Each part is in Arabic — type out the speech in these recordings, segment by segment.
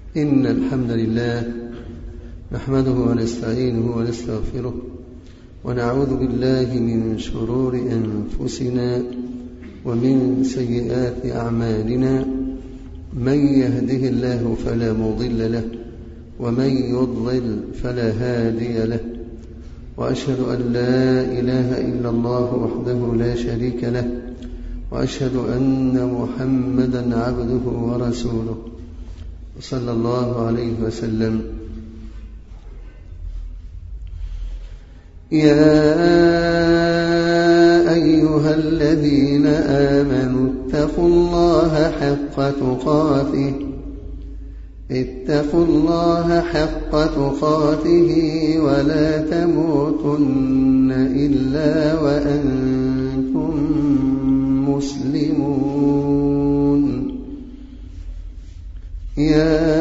إن الحمد لله نحمده ونستعينه ونستغفره ونعوذ بالله من شرور أنفسنا ومن سيئات أعمالنا. من يهده الله فلا مضل له ومن يضلل فلا هادي له، وأشهد أن لا إله إلا الله وحده لا شريك له، وأشهد أن محمدا عبده ورسوله صلى الله عليه وسلم. يا أيها الذين آمنوا اتقوا الله حق تقاته ولا تموتن إلا وأنتم مسلمون. يا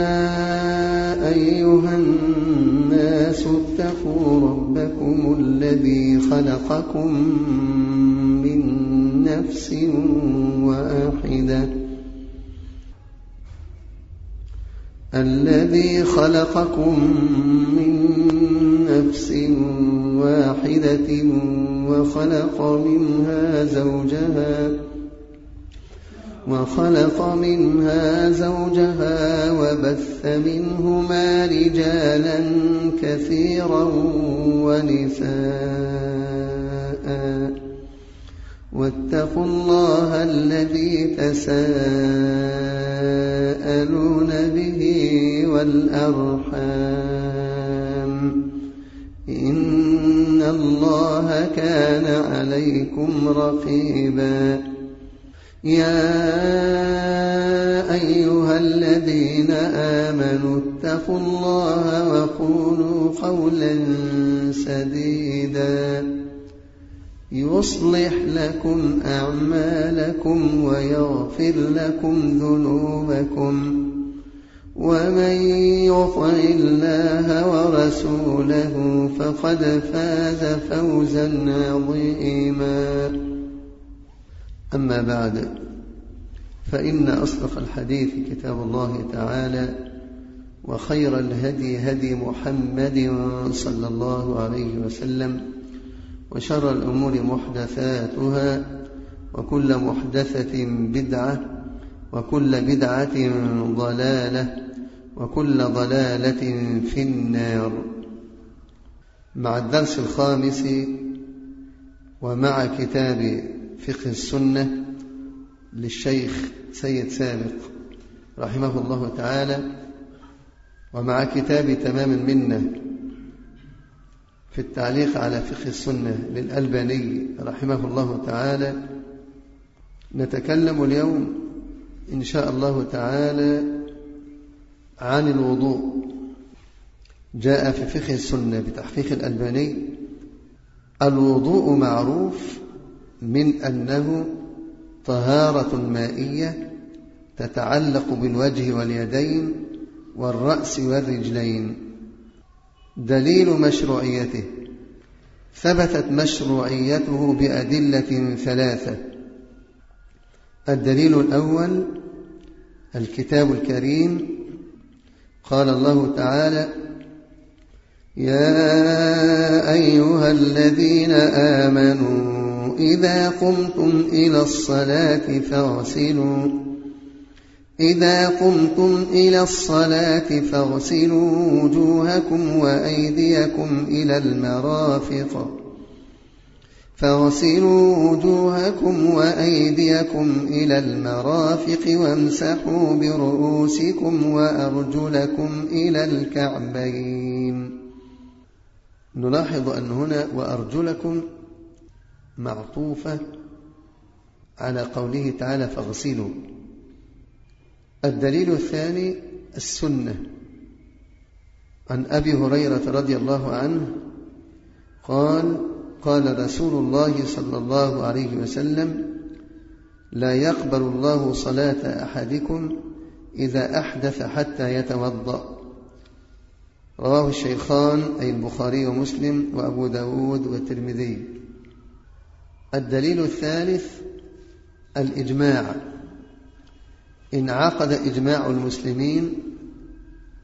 أيها الناس اتقوا ربكم الذي خلقكم من نفس واحدة وخلق منها زوجها وبث منهما رجالا كثيرا ونساء، واتقوا الله الذي تساءلون به والأرحام، إن الله كان عليكم رقيبا. يا أيها الذين آمنوا اتقوا الله وقولوا قولا سديدا يصلح لكم أعمالكم ويغفر لكم ذنوبكم، ومن يطع الله ورسوله فقد فاز فوزا عظيما. أما بعد، فإن أصدق الحديث كتاب الله تعالى، وخير الهدي هدي محمد صلى الله عليه وسلم، وشر الأمور محدثاتها، وكل محدثة بدعة، وكل بدعة ضلالة، وكل ضلالة في النار. مع الدرس الخامس ومع كتاب فقه السنة للشيخ سيد سابق رحمه الله تعالى، ومع كتاب تمام المنة في التعليق على فقه السنة للألباني رحمه الله تعالى، نتكلم اليوم إن شاء الله تعالى عن الوضوء. جاء في فقه السنة بتحقيق الألباني: الوضوء معروف من أنه طهارة مائية تتعلق بالوجه واليدين والرأس والرجلين. دليل مشروعيته: ثبتت مشروعيته بأدلة ثلاثة. الدليل الأول الكتاب الكريم، قال الله تعالى: يا أيها الذين آمنوا إذا قمتم إلى الصلاة فاغسلوا وجوهكم وأيديكم إلى المرافق وامسحوا برؤوسكم وأرجلكم إلى الكعبين. نلاحظ أن هنا وأرجلكم معطوفة على قوله تعالى فاغسلوا. الدليل الثاني السنة. عن أبي هريرة رضي الله عنه قال رسول الله صلى الله عليه وسلم: لا يقبل الله صلاة أحدكم إذا أحدث حتى يتوضأ. رواه الشيخان أي البخاري ومسلم وأبو داود والترمذي. الدليل الثالث الإجماع. انعقد إجماع المسلمين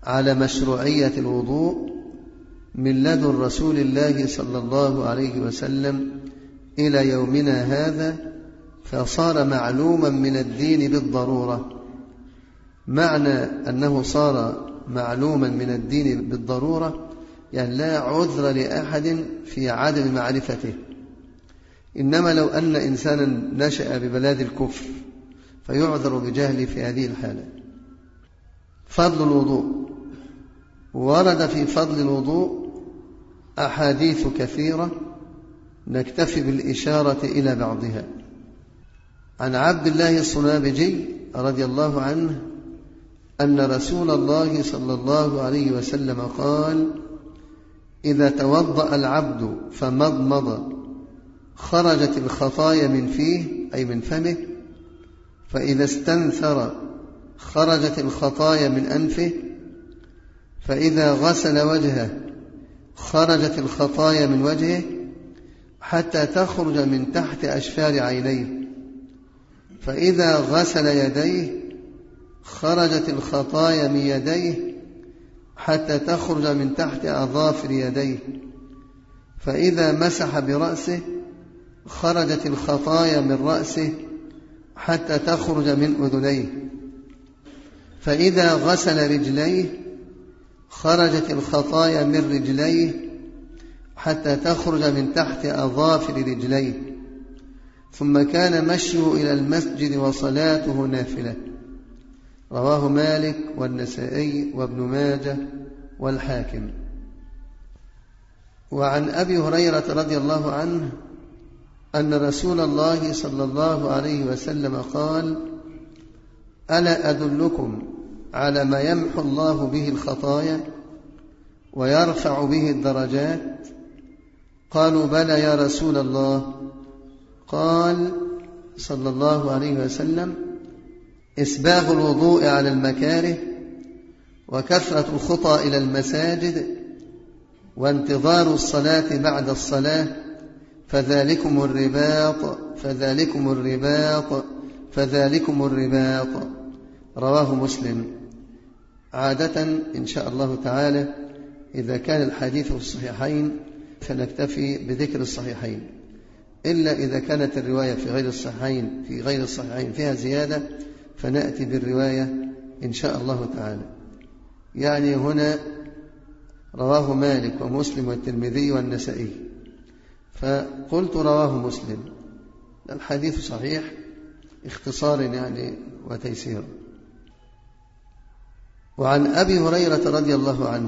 على مشروعية الوضوء من لدن رسول الله صلى الله عليه وسلم إلى يومنا هذا، فصار معلوما من الدين بالضرورة. معنى أنه صار معلوما من الدين بالضرورة يعني لا عذر لأحد في عدم معرفته. إنما لو أن إنسانا نشأ ببلاد الكفر فيعذر بجهله في هذه الحالة. فضل الوضوء. ورد في فضل الوضوء أحاديث كثيرة، نكتفي بالإشارة إلى بعضها. عن عبد الله الصنابجي رضي الله عنه أن رسول الله صلى الله عليه وسلم قال: إذا توضأ العبد فمضمض خرجت الخطايا من فيه أي من فمه، فإذا استنثر خرجت الخطايا من أنفه، فإذا غسل وجهه خرجت الخطايا من وجهه حتى تخرج من تحت أشفار عينيه، فإذا غسل يديه خرجت الخطايا من يديه حتى تخرج من تحت أظافر يديه، فإذا مسح برأسه خرجت الخطايا من رأسه حتى تخرج من أذنيه، فإذا غسل رجليه خرجت الخطايا من رجليه حتى تخرج من تحت أظافر رجليه، ثم كان مشيه إلى المسجد وصلاته نافلة. رواه مالك والنسائي وابن ماجه والحاكم. وعن أبي هريرة رضي الله عنه أن رسول الله صلى الله عليه وسلم قال: ألا أدلكم على ما يمحو الله به الخطايا ويرفع به الدرجات؟ قالوا: بلى يا رسول الله. قال صلى الله عليه وسلم: إسباغ الوضوء على المكاره، وكثرة الخطى إلى المساجد، وانتظار الصلاة بعد الصلاة، فذلكم الرباط فذلكم الرباط فذلكم الرباط. رواه مسلم. عادة إن شاء الله تعالى إذا كان الحديث في الصحيحين فنكتفي بذكر الصحيحين، إلا إذا كانت الرواية في غير الصحيحين فيها زيادة فنأتي بالرواية إن شاء الله تعالى. يعني هنا رواه مالك ومسلم والترمذي والنسائي، فقلت رواه مسلم، الحديث صحيح اختصار يعني وتيسير. وعن أبي هريرة رضي الله عنه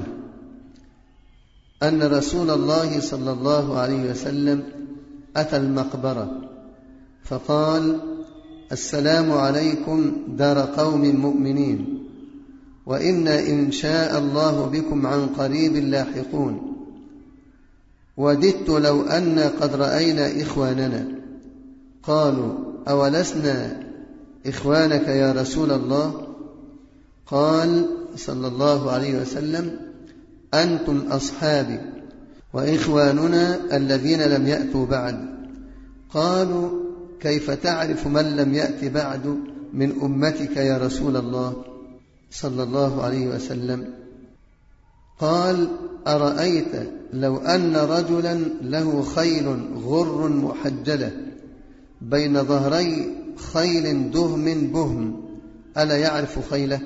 أن رسول الله صلى الله عليه وسلم أتى المقبرة فقال: السلام عليكم دار قوم مؤمنين، وإنا إن شاء الله بكم عن قريب لاحقون، وددت لو أن قد رأينا إخواننا. قالوا: أولسنا إخوانك يا رسول الله؟ قال صلى الله عليه وسلم: أنتم أصحابي وإخواننا الذين لم يأتوا بعد. قالوا: كيف تعرف من لم يأت بعد من أمتك يا رسول الله صلى الله عليه وسلم؟ قال: أرأيت لو أن رجلا له خيل غر محجلة بين ظهري خيل دهم بهم، ألا يعرف خيله؟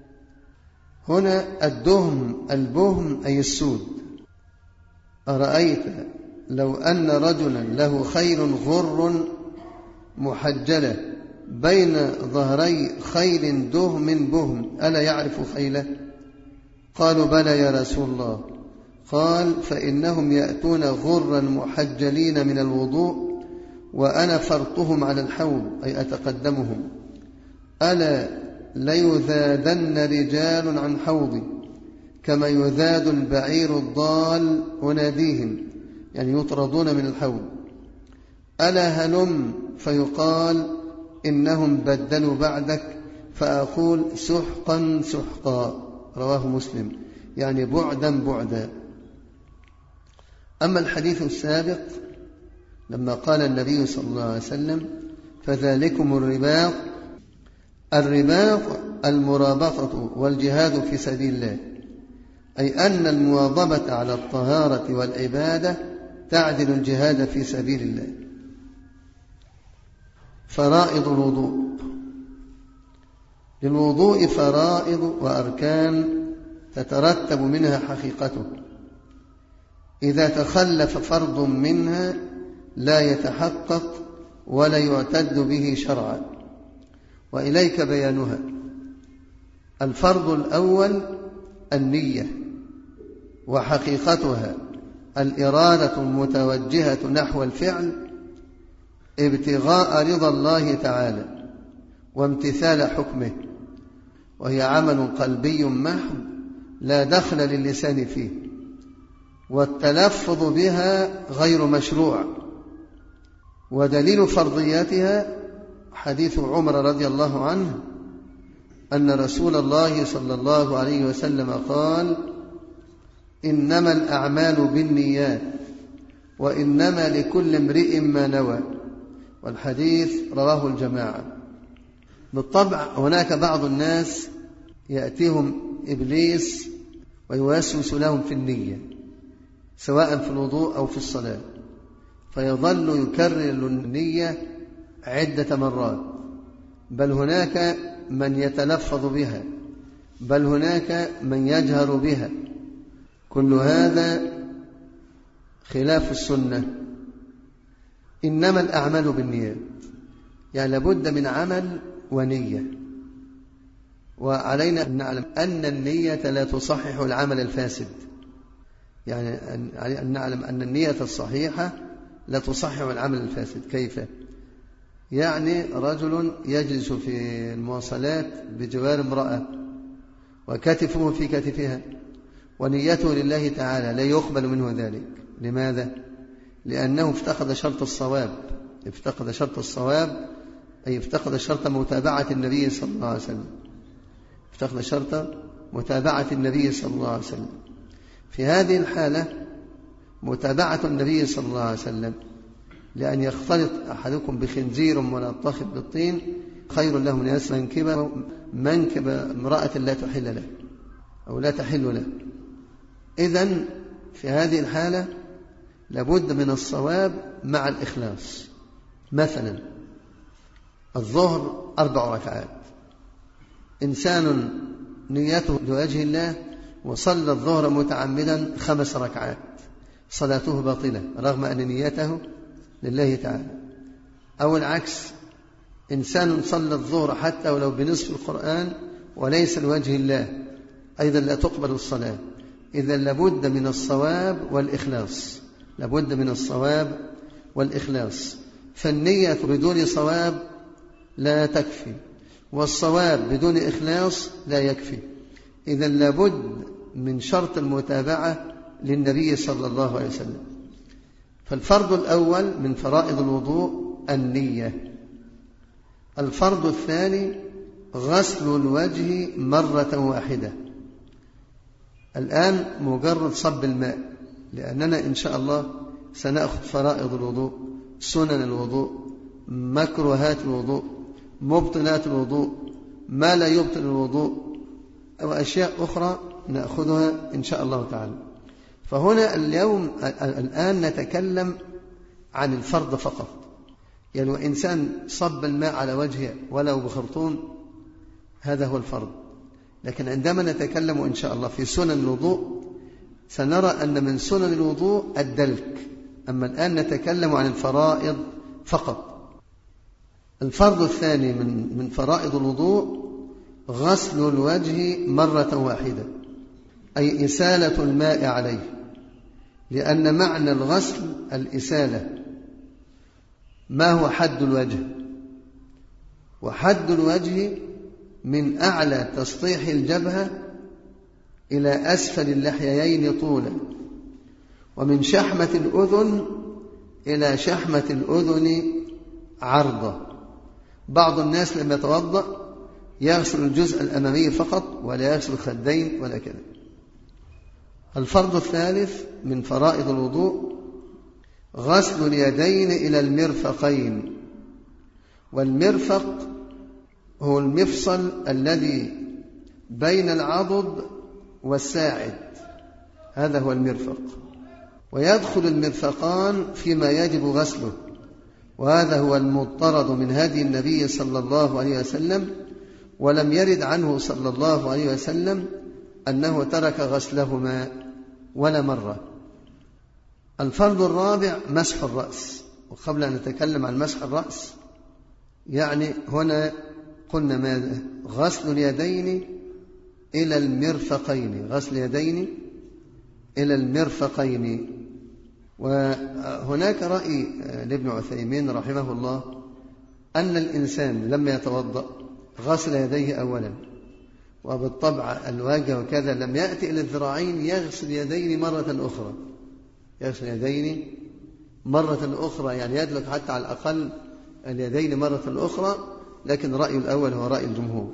هنا الدهم البهم أي السود. أرأيت لو أن رجلا له خيل غر محجلة بين ظهري خيل دهم بهم، ألا يعرف خيله؟ قالوا: بلى يا رسول الله. قال: فإنهم يأتون غرا محجلين من الوضوء، وأنا فرطهم على الحوض أي أتقدمهم. ألا ليذادن رجال عن حوضي كما يذاد البعير الضال، أناديهم يعني يطردون من الحوض. ألا هلم فيقال إنهم بدلوا بعدك، فأقول سحقا سحقا. رواه مسلم، يعني بعدا بعدا. أما الحديث السابق لما قال النبي صلى الله عليه وسلم: فذلكم الرباط، الرباط المرابطة والجهاد في سبيل الله، أي أن المواظبة على الطهارة والعبادة تعدل الجهاد في سبيل الله. فرائض الوضوء. للوضوء فرائض وأركان تترتب منها حقيقته، إذا تخلف فرض منها لا يتحقق ولا يعتد به شرعا، وإليك بيانها. الفرض الأول النية، وحقيقتها الإرادة المتوجهة نحو الفعل ابتغاء رضا الله تعالى وامتثال حكمه، وهي عمل قلبي محض لا دخل للسان فيه، والتلفظ بها غير مشروع. ودليل فرضياتها حديث عمر رضي الله عنه أن رسول الله صلى الله عليه وسلم قال: إنما الأعمال بالنيات وإنما لكل امرئ ما نوى. والحديث رواه الجماعة. بالطبع هناك بعض الناس يأتيهم إبليس ويوسوس لهم في النية، سواء في الوضوء أو في الصلاة، فيظل يكرر النية عدة مرات، بل هناك من يتلفظ بها، بل هناك من يجهر بها. كل هذا خلاف السنة. إنما الأعمال بالنيات، يعني لابد من عمل ونية، وعلينا أن نعلم أن النية لا تصحح العمل الفاسد. يعني أن نعلم أن النية الصحيحة لا تصحح العمل الفاسد. كيف؟ يعني رجل يجلس في المواصلات بجوار امرأة وكتفه في كتفها ونيته لله تعالى، لا يقبل منه ذلك. لماذا؟ لأنه افتقد شرط الصواب. افتقد شرط الصواب أي افتقد شرط متابعة النبي صلى الله عليه وسلم. افتقد شرط متابعة النبي صلى الله عليه وسلم. في هذه الحالة متابعة النبي صلى الله عليه وسلم لأن يختلط أحدكم بخنزير ملطخ بالطين خير له من يسمع منكب امرأة لا تحل له أو لا تحل له. إذن في هذه الحالة لابد من الصواب مع الإخلاص. مثلا الظهر 4 ركعات، إنسان نيته لوجه الله وصلى الظهر متعمدا 5 ركعات، صلاته باطلة رغم أن نيته لله تعالى. أو العكس، إنسان صلى الظهر حتى ولو بنصف القرآن وليس لوجه الله، أيضا لا تقبل الصلاة. إذا لابد من الصواب والإخلاص، لابد من الصواب والإخلاص. فالنية بدون صواب لا تكفي، والصواب بدون إخلاص لا يكفي. إذا لابد من شرط المتابعة للنبي صلى الله عليه وسلم. فالفرض الأول من فرائض الوضوء النية. الفرض الثاني غسل الوجه مرة واحدة. الآن مجرد صب الماء، لأننا إن شاء الله سنأخذ فرائض الوضوء، سنن الوضوء، مكروهات الوضوء، مبطلات الوضوء، ما لا يبطل الوضوء، وأشياء أخرى نأخذها إن شاء الله تعالى. فهنا الآن نتكلم عن الفرض فقط. يعني وإنسان صب الماء على وجهه ولو بخرطوم، هذا هو الفرض. لكن عندما نتكلم إن شاء الله في سنن الوضوء سنرى أن من سنن الوضوء الدلك. أما الآن نتكلم عن الفرائض فقط. الفرض الثاني من فرائض الوضوء غسل الوجه مرة واحدة، أي إسالة الماء عليه، لأن معنى الغسل الإسالة. ما هو حد الوجه؟ وحد الوجه من أعلى تسطيح الجبهة إلى أسفل اللحيين طولا، ومن شحمة الأذن إلى شحمة الأذن عرضا. بعض الناس لما يتوضأ يغسل الجزء الأمامي فقط ولا يغسل الخدين ولا كذا. الفرض الثالث من فرائض الوضوء غسل اليدين إلى المرفقين. والمرفق هو المفصل الذي بين العضد والساعد، هذا هو المرفق. ويدخل المرفقان فيما يجب غسله، وهذا هو المضطرد من هدي النبي صلى الله عليه وسلم، ولم يرد عنه صلى الله عليه وسلم أنه ترك غسلهما ولا مرة. الفرض الرابع مسح الرأس. وقبل أن نتكلم عن مسح الرأس يعني هنا قلنا ماذا؟ غسل اليدين إلى المرفقين، غسل اليدين إلى المرفقين. وهناك رأي لابن عثيمين رحمه الله أن الإنسان لما يتوضأ غسل يديه أولا، وبالطبع الوجه وكذا لم يأتي إلى الذراعين يغسل يدين مرة أخرى، يغسل يدين مرة أخرى، يعني يدلك حتى على الأقل اليدين مرة أخرى، لكن رأي الأول هو رأي الجمهور.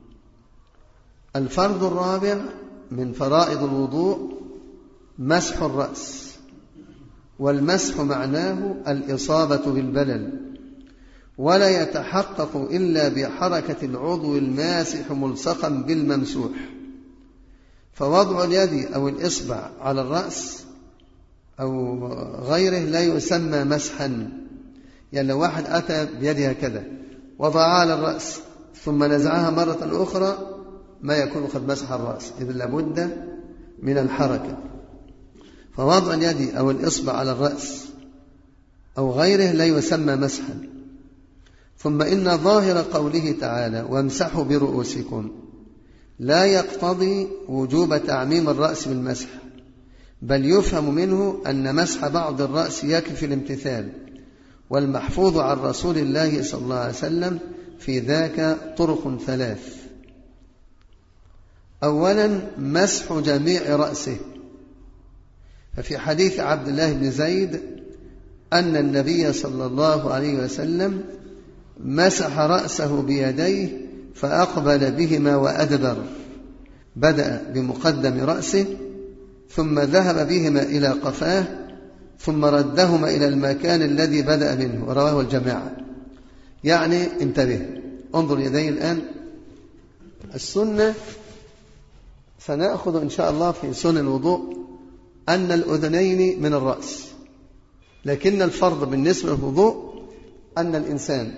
الفرض الرابع من فرائض الوضوء مسح الرأس، والمسح معناه الإصابة بالبلل، ولا يتحقق إلا بحركة العضو الماسح ملصقا بالممسوح. فوضع اليد أو الإصبع على الرأس أو غيره لا يسمى مسحا. يعني لو واحد أتى بيده هكذا وضعها على الرأس ثم نزعها مرة أخرى ما يكون قد مسح الرأس، إذن لابد من الحركة. فوضع اليد أو الإصبع على الرأس أو غيره لا يسمى مسحا. ثم إن ظاهر قوله تعالى وامسحوا برؤوسكم لا يقتضي وجوب تعميم الرأس بالمسح، بل يفهم منه أن مسح بعض الرأس يكفي الامتثال، والمحفوظ عن رسول الله صلى الله عليه وسلم في ذاك طرق ثلاث. أولا مسح جميع رأسه، ففي حديث عبد الله بن زيد أن النبي صلى الله عليه وسلم مسح رأسه بيديه فأقبل بهما وأدبر، بدأ بمقدم رأسه ثم ذهب بهما إلى قفاه ثم ردهما إلى المكان الذي بدأ منه، ورواه الجماعة. يعني انتبه، انظر يديه الآن. السنة سنأخذ إن شاء الله في سنن الوضوء أن الأذنين من الرأس، لكن الفرض بالنسبة للوضوء أن الإنسان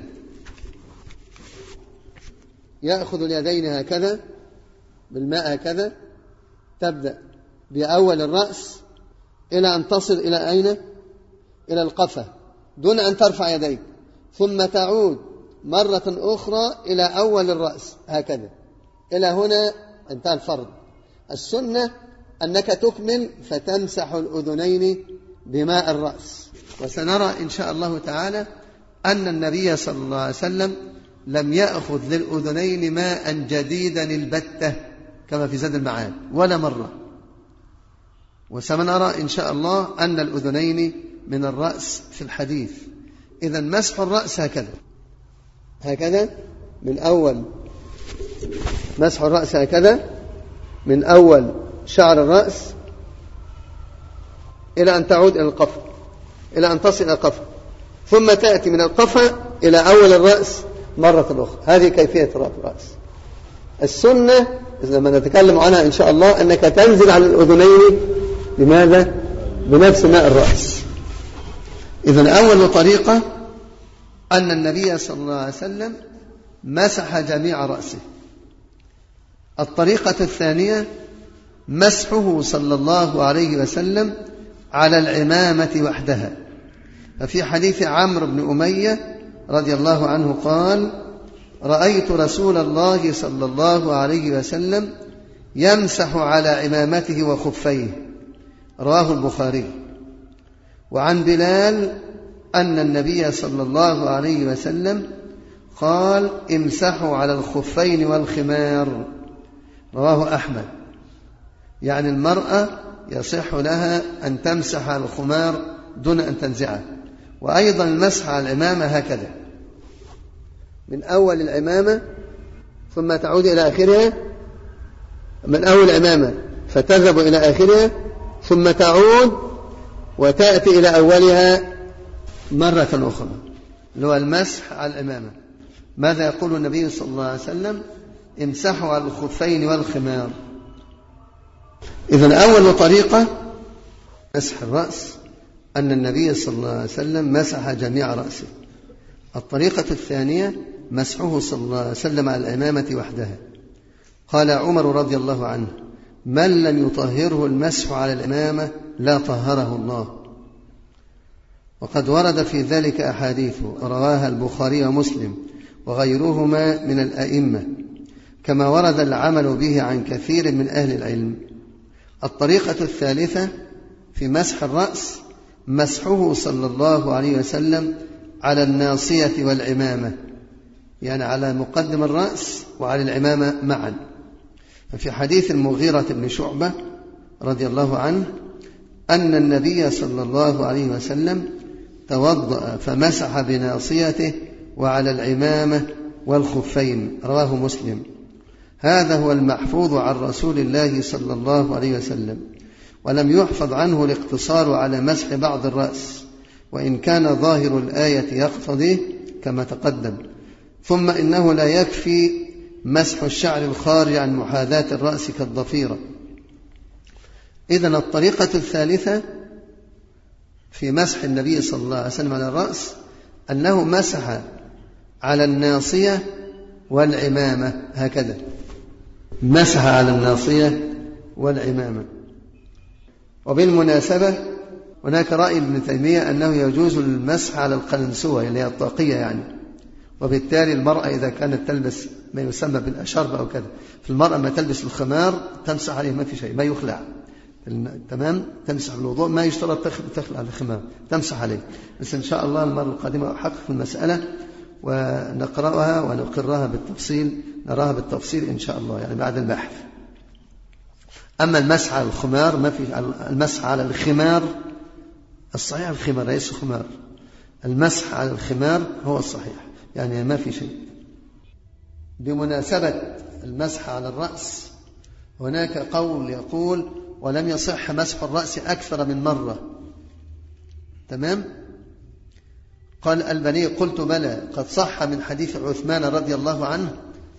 يأخذ اليدين هكذا بالماء هكذا، تبدأ بأول الرأس إلى أن تصل إلى أين؟ إلى القفا دون أن ترفع يديك، ثم تعود مرة أخرى إلى أول الرأس هكذا إلى هنا، انتهى الفرض. السنة أنك تكمل فتمسح الأذنين بماء الرأس. وسنرى إن شاء الله تعالى أن النبي صلى الله عليه وسلم لم يأخذ للأذنين ماء جديدا البتة كما في زاد المعاد ولا مرة. وسنرى إن شاء الله أن الأذنين من الرأس في الحديث. إذن مسح الرأس هكذا من أول، مسح الرأس هكذا من أول شعر الرأس إلى أن تعود إلى القفا، إلى أن تصل إلى القفا، ثم تأتي من القفا إلى أول الرأس مرة أخرى. هذه كيفية الرأس. السنة لما نتكلم عنها إن شاء الله أنك تنزل على الأذنين بماذا؟ بنفس ماء الرأس. إذن أول طريقة أن النبي صلى الله عليه وسلم مسح جميع رأسه. الطريقة الثانية مسحه صلى الله عليه وسلم على العمامة وحدها. ففي حديث عمرو بن أمية رضي الله عنه قال: رأيت رسول الله صلى الله عليه وسلم يمسح على عمامته وخفيه، رواه البخاري. وعن بلال أن النبي صلى الله عليه وسلم قال: امسحوا على الخفين والخمار، رواه أحمد. يعني المرأة يصح لها أن تمسح على الخمار دون أن تنزعه. وأيضا المسح على العمامة هكذا من أول العمامة ثم تعود إلى آخرها، من أول العمامة فتذهب إلى آخرها ثم تعود وتأتي إلى أولها مرة أخرى، اللي هو المسح على العمامة. ماذا يقول النبي صلى الله عليه وسلم؟ امسحوا على الخفين والخمار. إذن أول طريقة مسح الرأس أن النبي صلى الله عليه وسلم مسح جميع رأسه. الطريقة الثانية مسحه صلى الله عليه وسلم على العمامة وحدها. قال عمر رضي الله عنه: من لم يطهره المسح على العمامة لا طهره الله. وقد ورد في ذلك أحاديث رواها البخاري ومسلم وغيرهما من الأئمة، كما ورد العمل به عن كثير من أهل العلم. الطريقة الثالثة في مسح الرأس مسحه صلى الله عليه وسلم على الناصية والعمامة، يعني على مقدم الرأس وعلى العمامة معا. ففي حديث المغيرة بن شعبة رضي الله عنه أن النبي صلى الله عليه وسلم توضأ فمسح بناصيته وعلى العمامة والخفين، رواه مسلم. هذا هو المحفوظ عن رسول الله صلى الله عليه وسلم، ولم يحفظ عنه الاقتصار على مسح بعض الرأس، وإن كان ظاهر الآية يقتضيه كما تقدم. ثم إنه لا يكفي مسح الشعر الخارج عن محاذاة الرأس كالضفيرة. إذن الطريقة الثالثة في مسح النبي صلى الله عليه وسلم على الرأس أنه مسح على الناصية والعمامة، هكذا مسح على الناصية والعمامة. وبالمناسبة هناك رأي ابن تيمية أنه يجوز المسح على القلنسوة اللي هي الطاقية يعني، وبالتالي المرأة إذا كانت تلبس ما يسمى بالأشرب أو كذا، في المرأة ما تلبس الخمار تمسح عليه، ما في شيء، ما يخلع، تمام، تمسح بالوضوء، ما يشترط تخلع الخمار، تمسح عليه. بس إن شاء الله المرة القادمة أحقق في المسألة ونقرأها ونقرها بالتفصيل، نراها بالتفصيل إن شاء الله يعني بعد البحث. أما المسح على الخمار ما في، المسح على الخمار الصحيح الخمار ليس خمار، المسح على الخمار هو الصحيح يعني ما في شيء. بمناسبة المسح على الرأس هناك قول يقول: ولم يصح مسح الرأس أكثر من مرة، تمام؟ قال الألباني: قلت بلى، قد صح من حديث عثمان رضي الله عنه،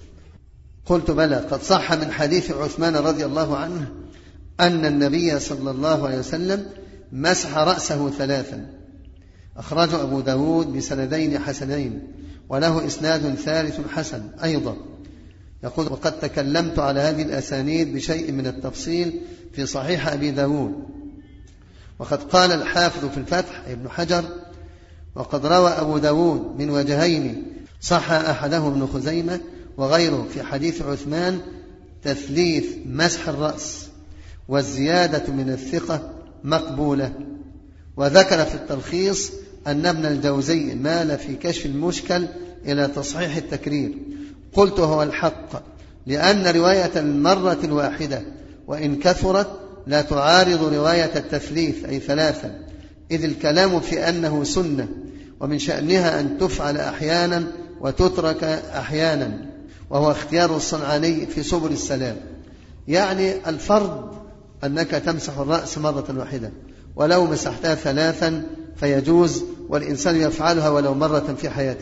قلت بلى قد صح من حديث عثمان رضي الله عنه أن النبي صلى الله عليه وسلم مسح رأسه 3. أخرجه أبو داود بسندين حسنين، وله إسناد ثالث حسن أيضا. يقول: وقد تكلمت على هذه الأسانيد بشيء من التفصيل في صحيح أبي داود. وقد قال الحافظ في الفتح ابن حجر: وقد روى أبو داود من وجهين صح أحدهم ابن خزيمة وغيره في حديث عثمان تثليث مسح الرأس، والزيادة من الثقة مقبولة. وذكر في التلخيص أن ابن الجوزي مال في كشف المشكل إلى تصحيح التكرير. قلت: هو الحق، لأن رواية المرة الواحدة وإن كثرت لا تعارض رواية التثليث أي 3، إذ الكلام في أنه سنة، ومن شأنها أن تفعل أحيانا وتترك أحيانا، وهو اختيار الصنعاني في سبل السلام. يعني الفرض أنك تمسح الرأس مرة واحدة، ولو مسحتها 3 فيجوز، والإنسان يفعلها ولو مرة في حياته.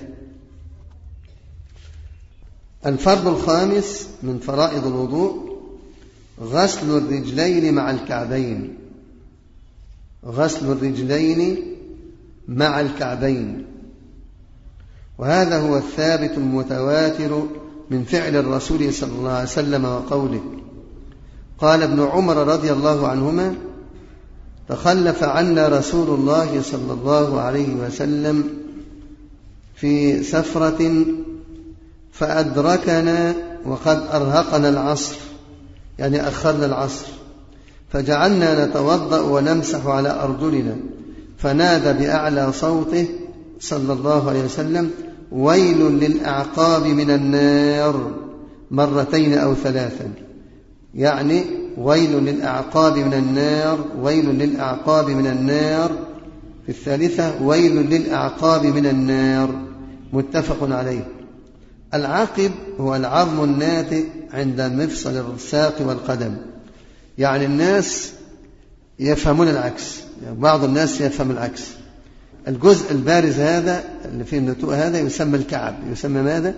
الفرض الخامس من فرائض الوضوء غسل الرجلين مع الكعبين، غسل الرجلين مع الكعبين، وهذا هو الثابت المتواتر من فعل الرسول صلى الله عليه وسلم وقوله. قال ابن عمر رضي الله عنهما: تخلف عنا رسول الله صلى الله عليه وسلم في سفرة فأدركنا وقد أرهقنا العصر، يعني أخرنا العصر، فجعلنا نتوضأ ونمسح على أرجلنا، فنادى بأعلى صوته صلى الله عليه وسلم: ويل للأعقاب من النار، 2 أو 3، يعني ويل للأعقاب من النار، ويل للأعقاب من النار. في الثالثة: ويل للأعقاب من النار، متفق عليه. العقب هو العظم الناتئ عند مفصل الساق والقدم. يعني الناس يفهمون العكس، يعني بعض الناس يفهم العكس. الجزء البارز هذا اللي فيه النتوء هذا يسمى الكعب، يسمى ماذا؟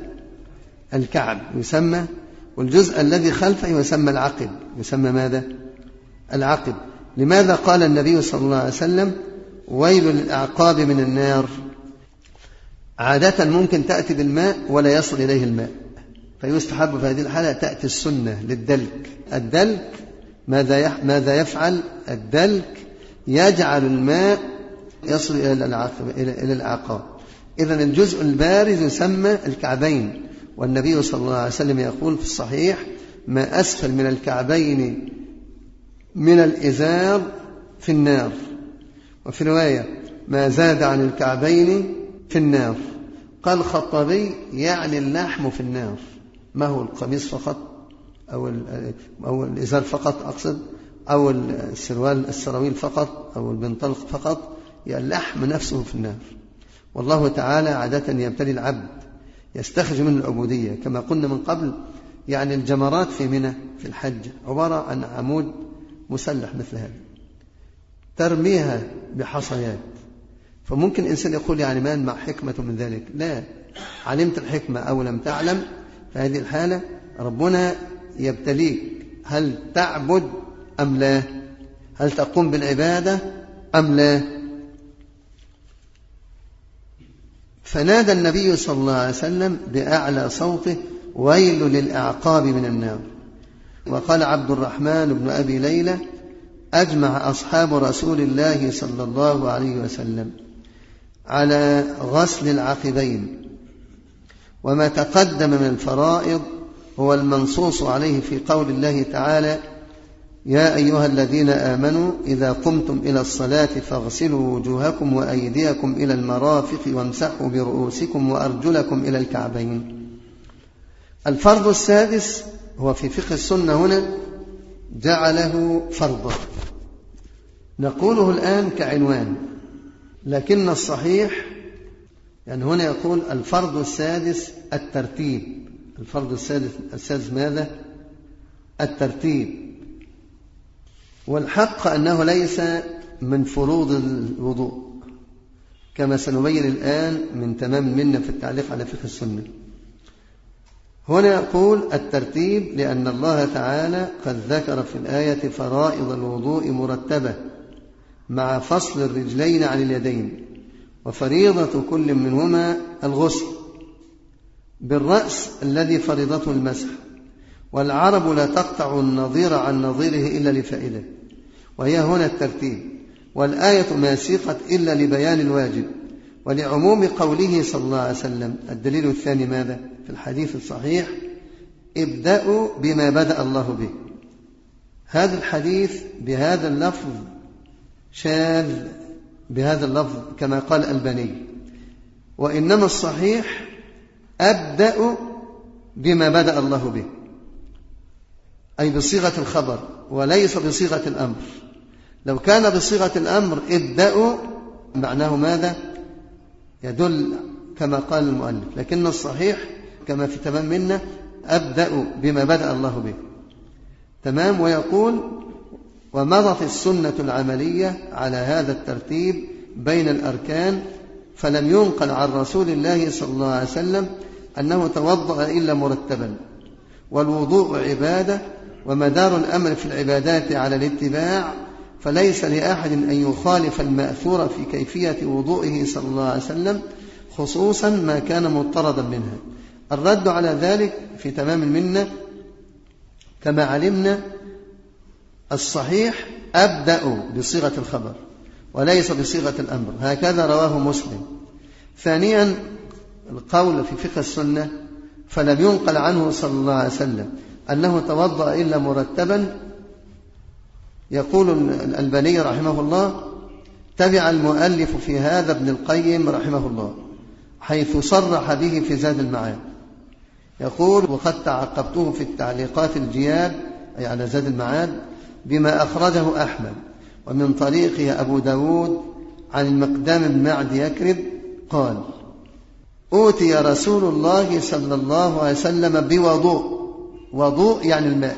الكعب يسمى، والجزء الذي خلفه يسمى العقب، يسمى ماذا؟ العقب. لماذا قال النبي صلى الله عليه وسلم ويل للأعقاب من النار؟ عادة ممكن تأتي بالماء ولا يصل إليه الماء، فيستحب في هذه الحالة تأتي السنة للدلك. الدلك ماذا يفعل؟ الدلك يجعل الماء يصل إلى الأعقاب. إذن الجزء البارز يسمى الكعبين، والنبي صلى الله عليه وسلم يقول في الصحيح ما أسفل من الكعبين من الإزار في النار، وفي رواية ما زاد عن الكعبين في النار. قال الخطابي يعني اللحم في النار، ما هو القميص فقط أو الإزار فقط أقصد، أو السراويل فقط، أو البنطلق فقط، يعني اللحم نفسه في النار. والله تعالى عادة يبتلي العبد يستخرج منه العبودية. كما قلنا من قبل، يعني الجمرات في منى في الحج عبارة عن عمود مسلح مثل هذا ترميها بحصيات، فممكن الإنسان يقول يعني ما مع حكمة من ذلك. لا، علمت الحكمة أو لم تعلم، فهذه الحالة ربنا يبتليك، هل تعبد أم لا؟ هل تقوم بالعبادة أم لا؟ فنادى النبي صلى الله عليه وسلم بأعلى صوته ويل للأعقاب من النار. وقال عبد الرحمن بن أبي ليلى أجمع أصحاب رسول الله صلى الله عليه وسلم على غسل العقبين، وما تقدم من الفرائض هو المنصوص عليه في قول الله تعالى يا أيها الذين آمنوا إذا قمتم إلى الصلاة فاغسلوا وجوهكم وأيديكم إلى المرافق وامسحوا برؤوسكم وأرجلكم إلى الكعبين. الفرض السادس هو في فقه السنة هنا جعله فرضا، نقوله الآن كعنوان، لكن الصحيح يعني هنا يقول الفرض السادس الترتيب. الفرض السادس ماذا؟ الترتيب. والحق أنه ليس من فروض الوضوء، كما سنبين الآن من تمام المنة في التعليق على فقه السنة. هنا يقول الترتيب لأن الله تعالى قد ذكر في الآية فرائض الوضوء مرتبة مع فصل الرجلين عن اليدين، وفريضة كل منهما الغسل بالرأس الذي فريضته المسح. والعرب لا تقطع النظير عن نظيره إلا لفائدة، وهي هنا الترتيب. والآية ما سيقت إلا لبيان الواجب ولعموم قوله صلى الله عليه وسلم. الدليل الثاني ماذا؟ في الحديث الصحيح ابدأوا بما بدأ الله به. هذا الحديث بهذا اللفظ شاذ بهذا اللفظ كما قال الألباني، وإنما الصحيح أبدأ بما بدأ الله به، أي بصيغة الخبر وليس بصيغة الأمر. لو كان بصيغة الأمر ابدأوا معناه ماذا؟ يدل كما قال المؤلف، لكن الصحيح كما في تمام منه أبدأ بما بدأ الله به. تمام. ويقول ومضت السنة العملية على هذا الترتيب بين الأركان، فلم ينقل عن رسول الله صلى الله عليه وسلم أنه توضأ إلا مرتبا. والوضوء عبادة، ومدار الأمر في العبادات على الاتباع، فليس لأحد أن يخالف المأثور في كيفية وضوئه صلى الله عليه وسلم، خصوصا ما كان مضطردا منها. الرد على ذلك في تمام المنة كما علمنا الصحيح أبدأ بصيغة الخبر وليس بصيغة الأمر، هكذا رواه مسلم. ثانيا القول في فقه السنة فلم ينقل عنه صلى الله عليه وسلم أنه توضأ إلا مرتبا. يقول الألباني رحمه الله تبع المؤلف في هذا ابن القيم رحمه الله، حيث صرح به في زاد المعاد. يقول وقد تعقبته في التعليقات الجياد أي على زاد المعاد بما أخرجه أحمد ومن طريقه أبو داود عن المقدام بن معد يكرب قال أوتي رسول الله صلى الله عليه وسلم بوضوء. وضوء يعني الماء،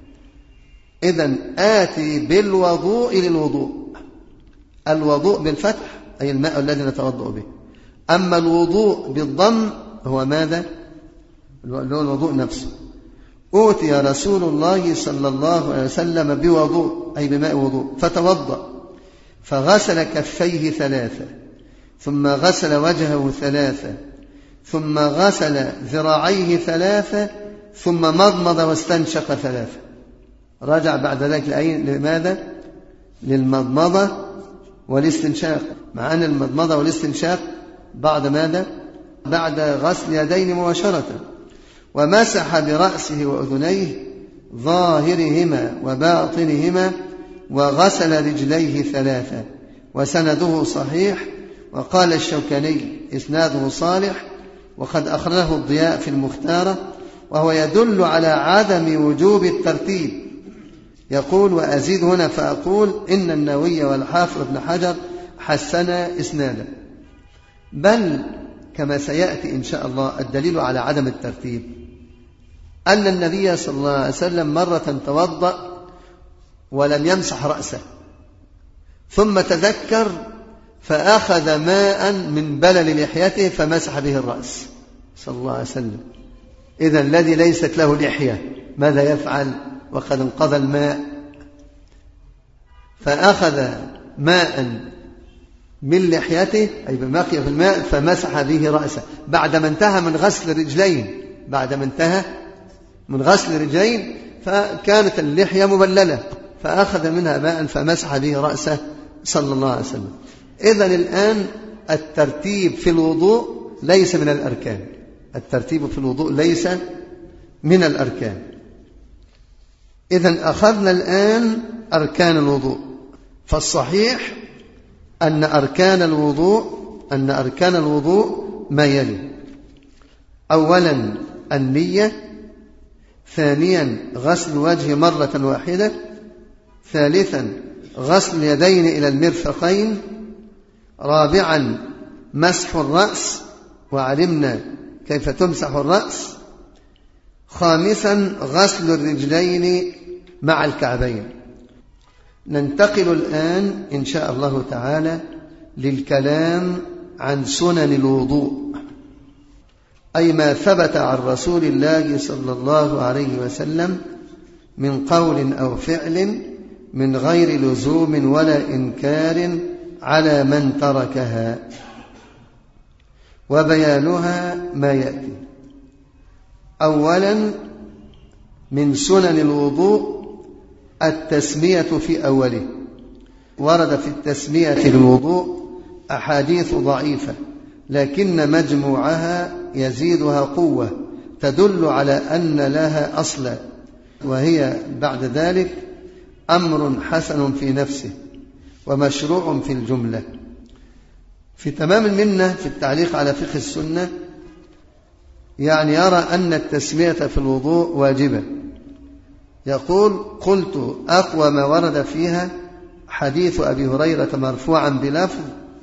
إذن آتي بالوضوء للوضوء. الوضوء بالفتح أي الماء الذي نتوضأ به، أما الوضوء بالضم هو ماذا؟ الوضوء نفسه. أوتي رسول الله صلى الله عليه وسلم بوضوء أي بماء وضوء فتوضأ فغسل كفيه 3 ثم غسل وجهه 3 ثم غسل ذراعيه 3 ثم مضمض واستنشق 3. رجع بعد ذلك لماذا؟ للمضمضة والاستنشاق، مع أن المضمضة والاستنشاق بعد ماذا؟ بعد غسل يدين مباشرة. ومسح برأسه وأذنيه ظاهرهما وباطنهما وغسل رجليه 3 وسنده صحيح. وقال الشوكاني إسناده صالح وقد أخرجه الضياء في المختارة، وهو يدل على عدم وجوب الترتيب. يقول وأزيد هنا فأقول إن النووي والحافظ ابن حجر حسنا إسنادا، بل كما سيأتي إن شاء الله الدليل على عدم الترتيب أن النبي صلى الله عليه وسلم مرة توضأ ولم يمسح رأسه ثم تذكر فأخذ ماء من بلل لحيته فمسح به الرأس صلى الله عليه وسلم. إذا الذي ليست له لحية ماذا يفعل وقد انقضى الماء؟ فأخذ ماء من لحيته أي بمقي في الماء فمسح به رأسه بعدما انتهى من غسل الرجلين. بعدما انتهى من غسل الرجلين فكانت اللحية مبللة فأخذ منها ماء فمسح به رأسه صلى الله عليه وسلم. إذن الآن الترتيب في الوضوء ليس من الأركان. الترتيب في الوضوء ليس من الأركان. إذن أخذنا الآن أركان الوضوء، فالصحيح أن أركان الوضوء ما يلي: أولا النية، ثانيا غسل الوجه مرة واحدة، ثالثا غسل اليدين إلى المرفقين، رابعا مسح الرأس وعلمنا كيف تمسح الرأس، خامسا غسل الرجلين مع الكعبين. ننتقل الآن إن شاء الله تعالى للكلام عن سنن الوضوء، أي ما ثبت عن رسول الله صلى الله عليه وسلم من قول أو فعل من غير لزوم ولا إنكار على من تركها، وبيانها ما يأتي. أولا من سنن الوضوء التسمية في أوله. ورد في التسمية للوضوء أحاديث ضعيفة لكن مجموعها يزيدها قوة تدل على أن لها أصلا، وهي بعد ذلك أمر حسن في نفسه ومشروع في الجملة. في تمام المنة في التعليق على فقه السنة يعني يرى أن التسمية في الوضوء واجبة. يقول: قلت أقوى ما ورد فيها حديث أبي هريرة مرفوعا بلفظ: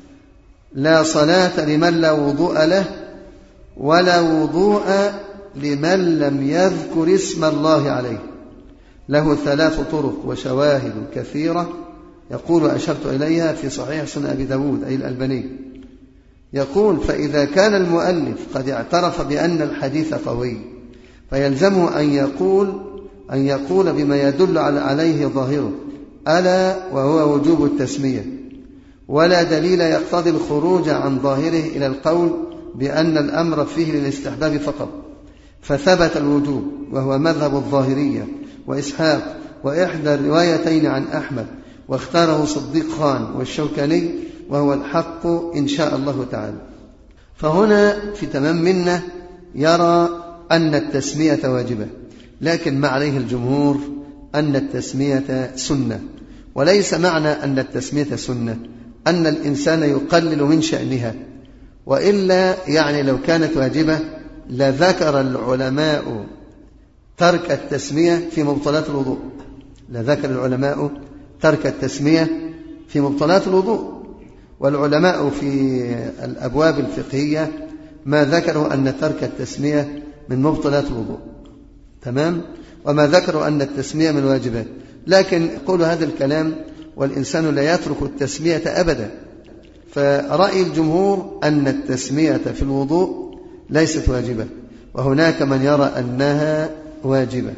لا صلاة لمن لا وضوء له ولا وضوء لمن لم يذكر اسم الله عليه. له 3 طرق وشواهد كثيرة. يقول: أشرت إليها في صحيح سنن أبي داود أي الألباني. يقول: فإذا كان المؤلف قد اعترف بأن الحديث قوي فيلزمه أن يقول بما يدل عليه ظاهره، ألا وهو وجوب التسمية، ولا دليل يقتضي الخروج عن ظاهره إلى القول بأن الأمر فيه للاستحباب فقط، فثبت الوجوب وهو مذهب الظاهرية وإسحاق وإحدى الروايتين عن أحمد، واختاره صديق خان والشوكاني، وهو الحق إن شاء الله تعالى. فهنا في تمام منه يرى أن التسمية واجبة، لكن ما عليه الجمهور أن التسمية سنة. وليس معنى أن التسمية سنة أن الإنسان يقلل من شأنها، وإلا يعني لو كانت واجبة لذكر العلماء ترك التسمية في مبطلات الوضوء. لذكر العلماء ترك التسمية في مبطلات الوضوء، والعلماء في الأبواب الفقهية ما ذكروا أن ترك التسمية من مبطلات الوضوء، تمام، وما ذكروا أن التسمية من الواجبات. لكن يقول هذا الكلام والإنسان لا يترك التسمية أبدا. فرأي الجمهور أن التسمية في الوضوء ليست واجبة، وهناك من يرى أنها واجبة.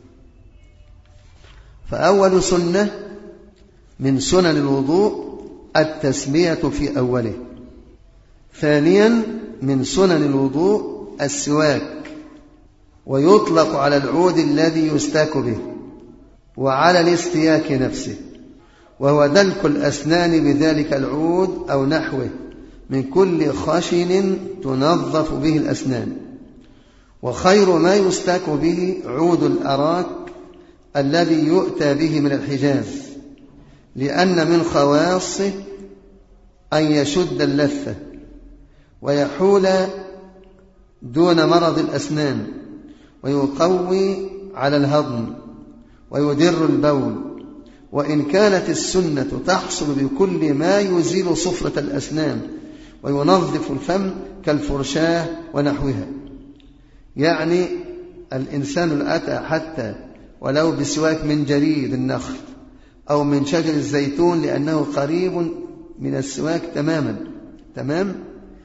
فأول سنة من سنن الوضوء التسمية في أوله. ثانيا من سنن الوضوء السواك، ويطلق على العود الذي يستاك به وعلى الاستياك نفسه، وهو دلك الأسنان بذلك العود أو نحوه من كل خشن تنظف به الأسنان. وخير ما يستاك به عود الأراك الذي يؤتى به من الحجاز، لأن من خواصه أن يشد اللثة ويحول دون مرض الأسنان، ويقوي على الهضم ويدر البول. وإن كانت السنة تحصل بكل ما يزيل صفرة الأسنان وينظف الفم كالفرشاة ونحوها. يعني الإنسان الأتى حتى ولو بسواك من جريد النخل أو من شجر الزيتون لأنه قريب من السواك تمام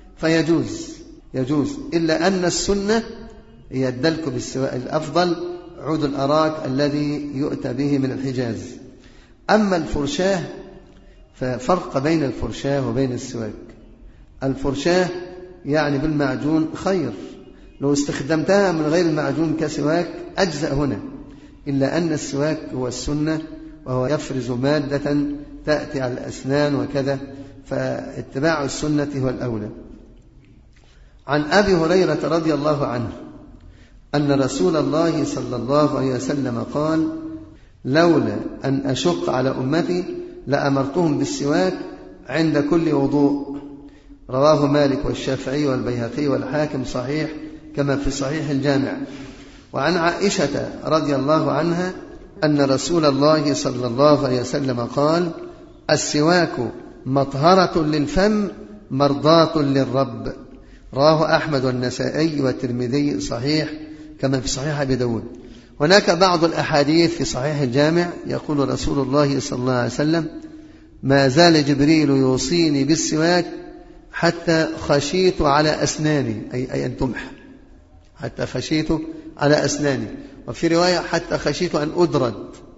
يجوز، إلا أن السنة هي الدلك بالسواك، الأفضل عود الأراك الذي يؤتى به من الحجاز. أما الفرشاة ففرق بين الفرشاة وبين السواك. الفرشاة يعني بالمعجون خير، لو استخدمتها من غير المعجون كسواك أجزأ هنا، إلا أن السواك هو السنة، وهو يفرز مادة تأتي على الأسنان وكذا، فاتباع السنة هو الأولى. عن أبي هريرة رضي الله عنه أن رسول الله صلى الله عليه وسلم قال: لولا أن أشق على أمتي لأمرتهم بالسواك عند كل وضوء. رواه مالك والشافعي والبيهقي والحاكم صحيح كما في صحيح الجامع. وعن عائشة رضي الله عنها أن رسول الله صلى الله عليه وسلم قال: السواك مطهرة للفم مرضاة للرب. رواه أحمد والنسائي والترمذي صحيح كما في صحيح أبي داود. هناك بعض الأحاديث في صحيح الجامع يقول رسول الله صلى الله عليه وسلم: ما زال جبريل يوصيني بالسواك حتى خشيت على أسناني، أي أن تمح، حتى خشيت على أسناني. وفي رواية حتى خشيت أن أدرد.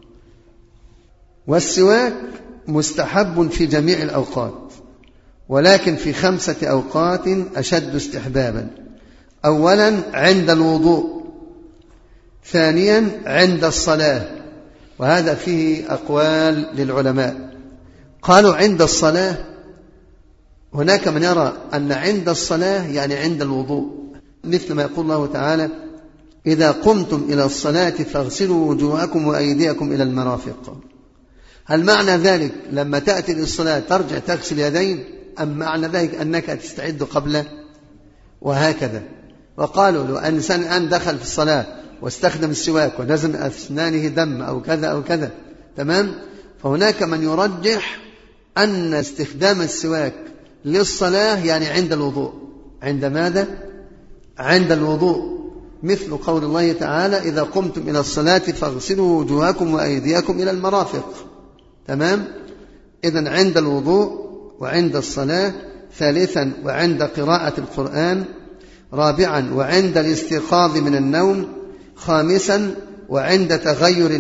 والسواك مستحب في جميع الأوقات، ولكن في 5 أوقات أشد استحبابا. أولا عند الوضوء، ثانيا عند الصلاة، وهذا فيه أقوال للعلماء. قالوا عند الصلاة، هناك من يرى أن عند الصلاة يعني عند الوضوء، مثل ما يقول الله تعالى: إذا قمتم إلى الصلاة فاغسلوا وجوهكم وأيديكم إلى المرافق. هل معنى ذلك لما تأتي للصلاة ترجع تغسل يدين، أم معنى ذلك أنك تستعد قبل؟ وهكذا. وقالوا لو أن إنسان الآن دخل في الصلاة واستخدم السواك ونزم أسنانه دم أو كذا أو كذا، تمام، فهناك من يرجح أن استخدام السواك للصلاة يعني عند الوضوء. عند ماذا؟ عند الوضوء، مثل قول الله تعالى: إذا قمتم إلى الصلاة فاغسلوا وجوهكم وأيديكم إلى المرافق. تمام؟ إذن عند الوضوء وعند الصلاة. ثالثا وعند قراءة القرآن. رابعا وعند الاستيقاظ من النوم. خامسا وعند تغير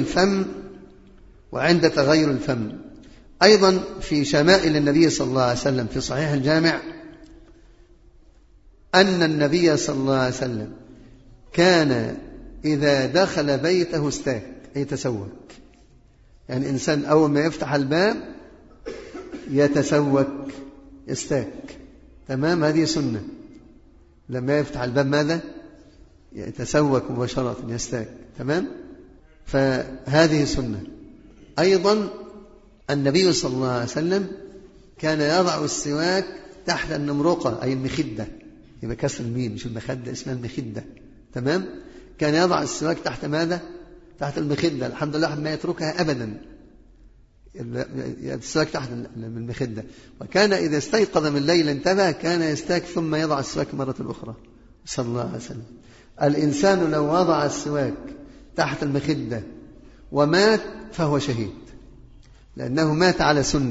الفم. أيضا في شمائل النبي صلى الله عليه وسلم في صحيح الجامع أن النبي صلى الله عليه وسلم كان إذا دخل بيته استاك، أي تسوك. يعني إنسان أول ما يفتح الباب يتسوك، يستاك. تمام، هذه سنة. لما يفتح الباب ماذا؟ يتسوك مباشرة، يستاك. تمام، فهذه سنة. أيضا النبي صلى الله عليه وسلم كان يضع السواك تحت النمرقة، أي المخدة، يبقى كسر الميم مش المخدة، اسمها المخدة. تمام، كان يضع السواك تحت ماذا؟ تحت المخدة. الحمد لله ما يتركها أبدا، السواك تحت المخدة. وكان إذا استيقظ من الليل انتبه كان يستاك ثم يضع السواك مرة أخرى صلى الله عليه وسلم. الإنسان لو وضع السواك تحت المخدة ومات فهو شهيد، لأنه مات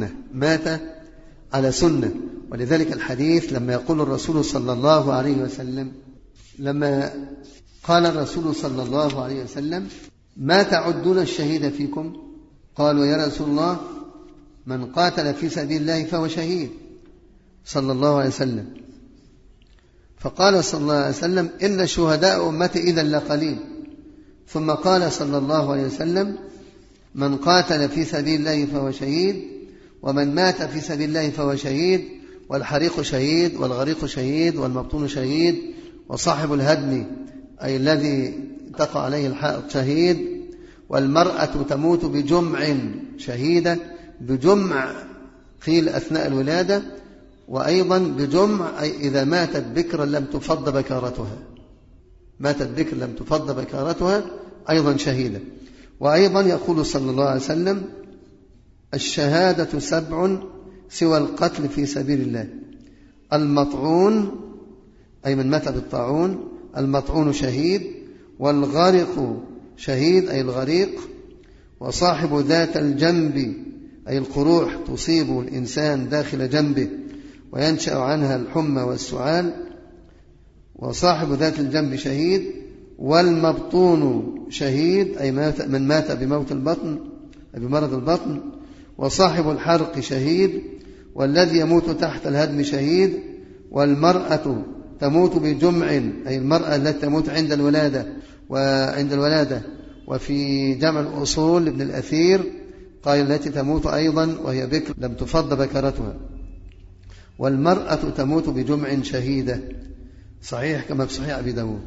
على سنة. ولذلك الحديث لما يقول الرسول صلى الله عليه وسلم: لما قال الرسول صلى الله عليه وسلم: ما تعدون الشهيد فيكم؟ قالوا: يا رسول الله، من قاتل في سبيل الله فهو شهيد، صلى الله عليه وسلم. فقال صلى الله عليه وسلم: إن شهداء أمتي إذا لقليل. ثم قال صلى الله عليه وسلم: من قاتل في سبيل الله فهو شهيد، ومن مات في سبيل الله فهو شهيد، والحريق شهيد، والغريق شهيد، والمبطون شهيد، وصاحب الهدم أي الذي تقع عليه الحائط شهيد، والمرأة تموت بجمع شهيدة. بجمع قيل أثناء الولادة، وأيضا بجمع أي إذا ماتت بكرا لم تفض بكارتها، ماتت بكر لم تفض بكارتها أيضا شهيدة. وأيضا يقول صلى الله عليه وسلم: الشهادة 7 سوى القتل في سبيل الله: المطعون أي من مات بالطاعون، المطعون شهيد، والغارق شهيد أي الغريق، وصاحب ذات الجنب أي القروح تصيب الإنسان داخل جنبه وينشأ عنها الحمى والسعال، وصاحب ذات الجنب شهيد، والمبطون شهيد أي من مات بموت البطن أي بمرض البطن، وصاحب الحرق شهيد، والذي يموت تحت الهدم شهيد، والمرأة تموت بجمع أي المرأة التي تموت عند الولادة. وفي جمع الأصول ابن الأثير قال: التي تموت أيضا وهي بكر لم تفض بكرتها. والمرأة تموت بجمع شهيدة، صحيح كما في صحيح أبي داود.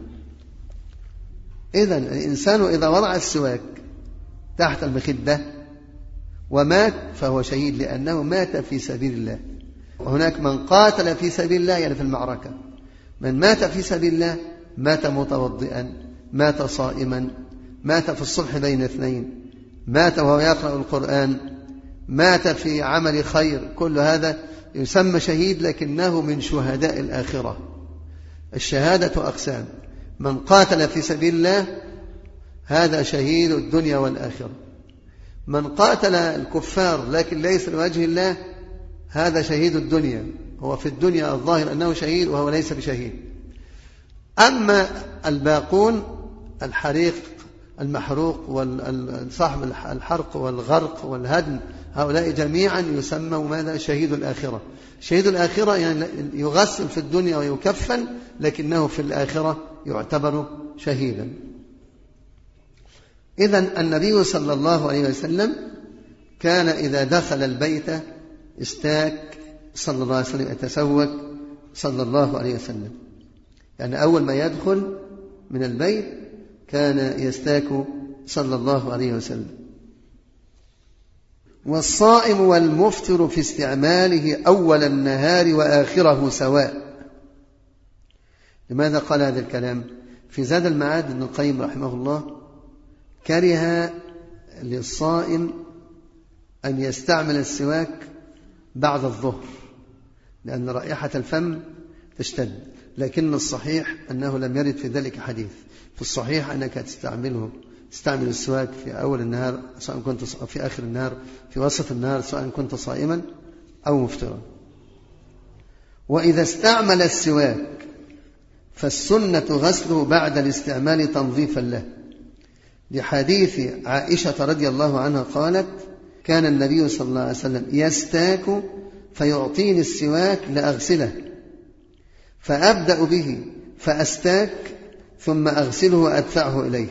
إذن الإنسان إذا وضع السواك تحت المخدة ومات فهو شهيد، لأنه مات في سبيل الله. وهناك من قاتل في سبيل الله يعني في المعركة. من مات في سبيل الله مات متوضئا، مات صائما، مات في الصبح بين اثنين، مات وهو يقرأ القرآن، مات في عمل خير، كل هذا يسمى شهيد، لكنه من شهداء الآخرة. الشهادة أقسام: من قاتل في سبيل الله هذا شهيد الدنيا والآخرة. من قاتل الكفار لكن ليس لوجه الله هذا شهيد الدنيا، هو في الدنيا الظاهر أنه شهيد وهو ليس بشهيد. أما الباقون الحريق المحروق وصاحب الحرق والغرق والهدم، هؤلاء جميعا يسموا ماذا؟ شهيد الآخرة. شهيد الآخرة يعني يغسل في الدنيا ويكفن، لكنه في الآخرة يعتبر شهيدا. إذن النبي صلى الله عليه وسلم كان إذا دخل البيت استاك صلى الله عليه وسلم، يتسوك صلى الله عليه وسلم، يعني أول ما يدخل من البيت كان يستاك صلى الله عليه وسلم. والصائم والمفطر في استعماله أول النهار وآخره سواء. لماذا قال هذا الكلام؟ في زاد المعاد ابن القيم رحمه الله كره للصائم أن يستعمل السواك بعد الظهر، لأن رائحة الفم تشتد، لكن الصحيح أنه لم يرد في ذلك حديث. في الصحيح أنك تستعمل السواك في أول النهار سواء كنت في آخر النهار، في وسط النهار سواء كنت صائما أو مفطرا. وإذا استعمل السواك فالسنة غسله بعد الاستعمال تنظيفا له، لحديث عائشة رضي الله عنها قالت: كان النبي صلى الله عليه وسلم يستاك فيعطيني السواك لأغسله، فأبدأ به فأستاك ثم أغسله وأدفعه إليه.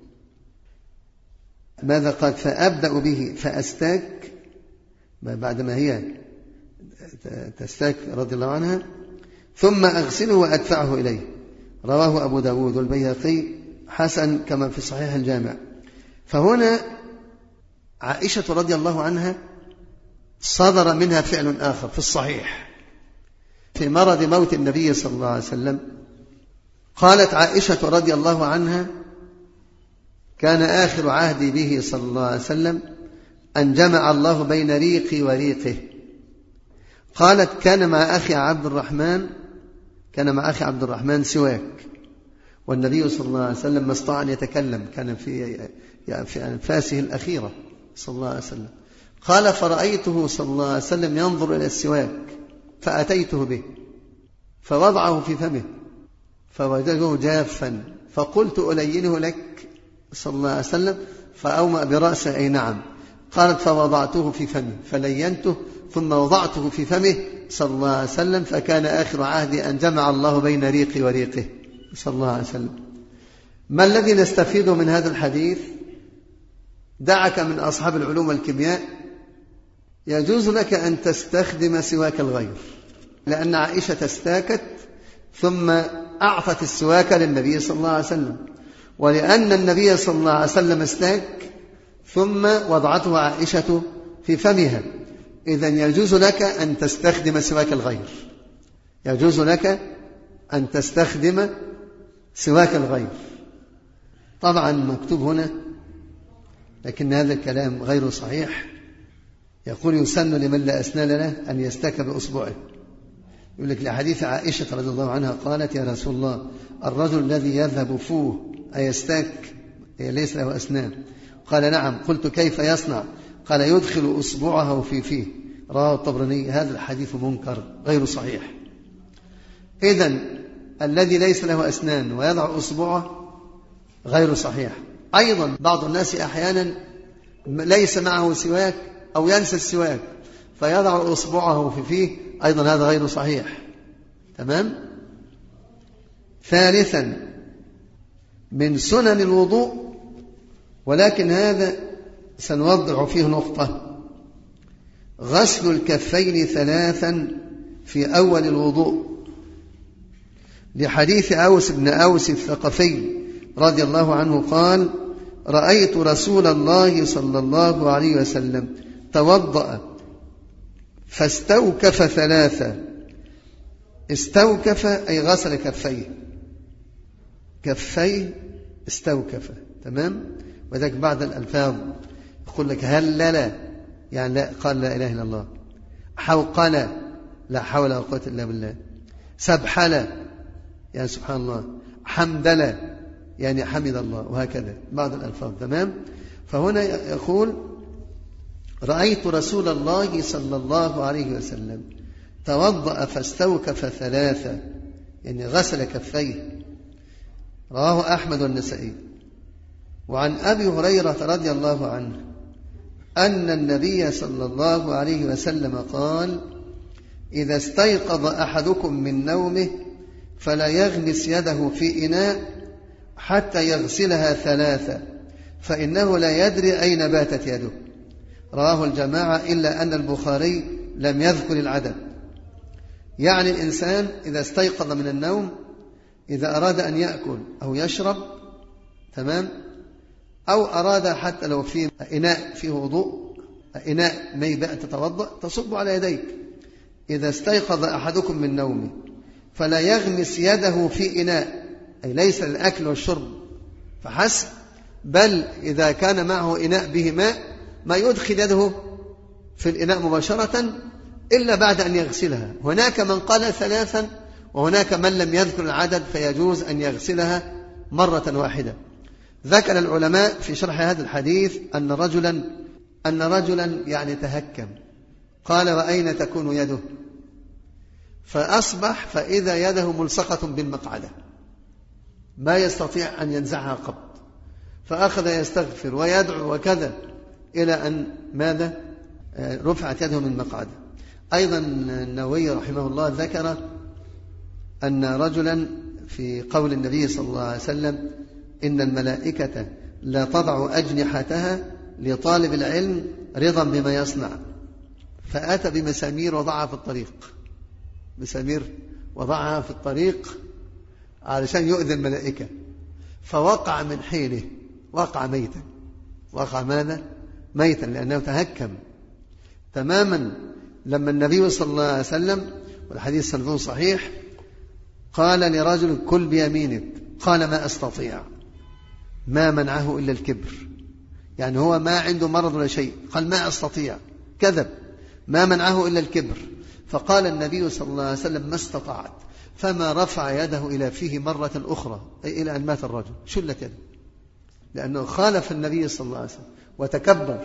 ماذا قال؟ فأبدأ به فأستاك بعدما هي تستاك رضي الله عنها، ثم أغسله وأدفعه إليه. رواه أبو داود والبيهقي حسن كما في صحيح الجامع. فهنا عائشة رضي الله عنها صدر منها فعل آخر في الصحيح في مرض موت النبي صلى الله عليه وسلم. قالت عائشة رضي الله عنها: كان آخر عهدي به صلى الله عليه وسلم أن جمع الله بين ريقي وريقه. قالت: كان مع أخي عبد الرحمن سواك، والنبي صلى الله عليه وسلم ما استطاع أن يتكلم، كان في أنفاسه الأخيرة صلى الله عليه وسلم. قال: فرأيته صلى الله عليه وسلم ينظر إلى السواك فأتيته به فوضعه في فمه فوجده جافا فقلت ألينه لك صلى الله عليه وسلم، فأومأ برأسه أي نعم. قالت فوضعته في فمه فلينته ثم وضعته في فمه صلى الله عليه وسلم، فكان آخر عهدي أن جمع الله بين ريقي وريقه صلى الله عليه وسلم. ما الذي نستفيده من هذا الحديث؟ دعك من أصحاب العلوم والكيمياء، يجوز لك أن تستخدم سواك الغير، لأن عائشة استاكت ثم أعطت السواك للنبي صلى الله عليه وسلم، ولأن النبي صلى الله عليه وسلم استاك ثم وضعته عائشة في فمها، إذن يجوز لك أن تستخدم سواك الغير، يجوز لك أن تستخدم سواك الغير. طبعا مكتوب هنا لكن هذا الكلام غير صحيح. يقول يسن لمن لا أسنان له أن يستاك بأصبعه. يقول لك لحديث عائشة رضي الله عنها قالت يا رسول الله الرجل الذي يذهب فوه أيستاك ليس له أسنان؟ قال نعم. قلت كيف يصنع؟ قال يدخل أصبعه في فيه. رواه الطبراني. هذا الحديث منكر غير صحيح. إذن الذي ليس له أسنان ويضع أصبعه غير صحيح. أيضا بعض الناس أحيانا ليس معه سواك أو ينسى السواك فيضع أصبعه في فيه، أيضا هذا غير صحيح. تمام. ثالثا من سنن الوضوء، ولكن هذا سنوضع فيه نقطة، غسل الكفين 3 في أول الوضوء، لحديث أوس بن أوس الثقفي رضي الله عنه قال رأيت رسول الله صلى الله عليه وسلم توضأ فاستوكف 3. استوكف أي غسل كفيه، كفيه استوكف. تمام. وذلك بعد الألفاظ يقول لك هلل يعني لا قال لا إله إلا الله، حوقل لا حول ولا قوة إلا بالله، سبحل يعني سبحان الله، حمدل يعني حمد الله، وهكذا بعض الألفاظ. تمام. فهنا يقول رأيت رسول الله صلى الله عليه وسلم توضأ فاستوكف 3 يعني غسل كفيه. رواه أحمد والنسائي. وعن أبي هريرة رضي الله عنه أن النبي صلى الله عليه وسلم قال إذا استيقظ أحدكم من نومه فلا يغمس يده في إناء حتى يغسلها 3 فإنه لا يدري أين باتت يده. رواه الجماعة إلا أن البخاري لم يذكر العدد. يعني الإنسان إذا استيقظ من النوم إذا أراد أن يأكل أو يشرب، تمام، أو أراد حتى لو في إناء فيه وضوء، إناء ميبأ تتوضأ، تصب على يديك. إذا استيقظ أحدكم من نومه فلا يغمس يده في إناء، أي ليس للأكل والشرب فحسب، بل إذا كان معه إناء به ماء ما يدخل يده في الإناء مباشرة إلا بعد أن يغسلها. هناك من قال 3 وهناك من لم يذكر العدد فيجوز أن يغسلها مرة واحدة. ذكر العلماء في شرح هذا الحديث أن رجلا يعني تهكم، قال وأين تكون يده؟ فأصبح فإذا يده ملصقة بالمقعدة ما يستطيع أن ينزعها قط، فأخذ يستغفر ويدعو وكذا إلى أن ماذا؟ رفعت يده من المقعدة. أيضا النووي رحمه الله ذكر أن رجلا في قول النبي صلى الله عليه وسلم إن الملائكة لا تضع أجنحتها لطالب العلم رضا بما يصنع، فأتى بمسامير وضعها في الطريق، مسامير وضعها في الطريق علشان يؤذي الملائكة، فوقع من حيله، وقع ميتا. وقع ماذا؟ ميتا، لأنه تهكم تماما. لما النبي صلى الله عليه وسلم والحديث سنده صحيح قال لرجل كل بيمينك، قال ما أستطيع، ما منعه إلا الكبر، يعني هو ما عنده مرض ولا شيء، قال ما أستطيع، كذب، ما منعه إلا الكبر. فقال النبي صلى الله عليه وسلم ما استطعت، فما رفع يده إلى فيه مرة أخرى، أي إلى أن مات الرجل، شلت يده، لأنه خالف النبي صلى الله عليه وسلم وتكبر.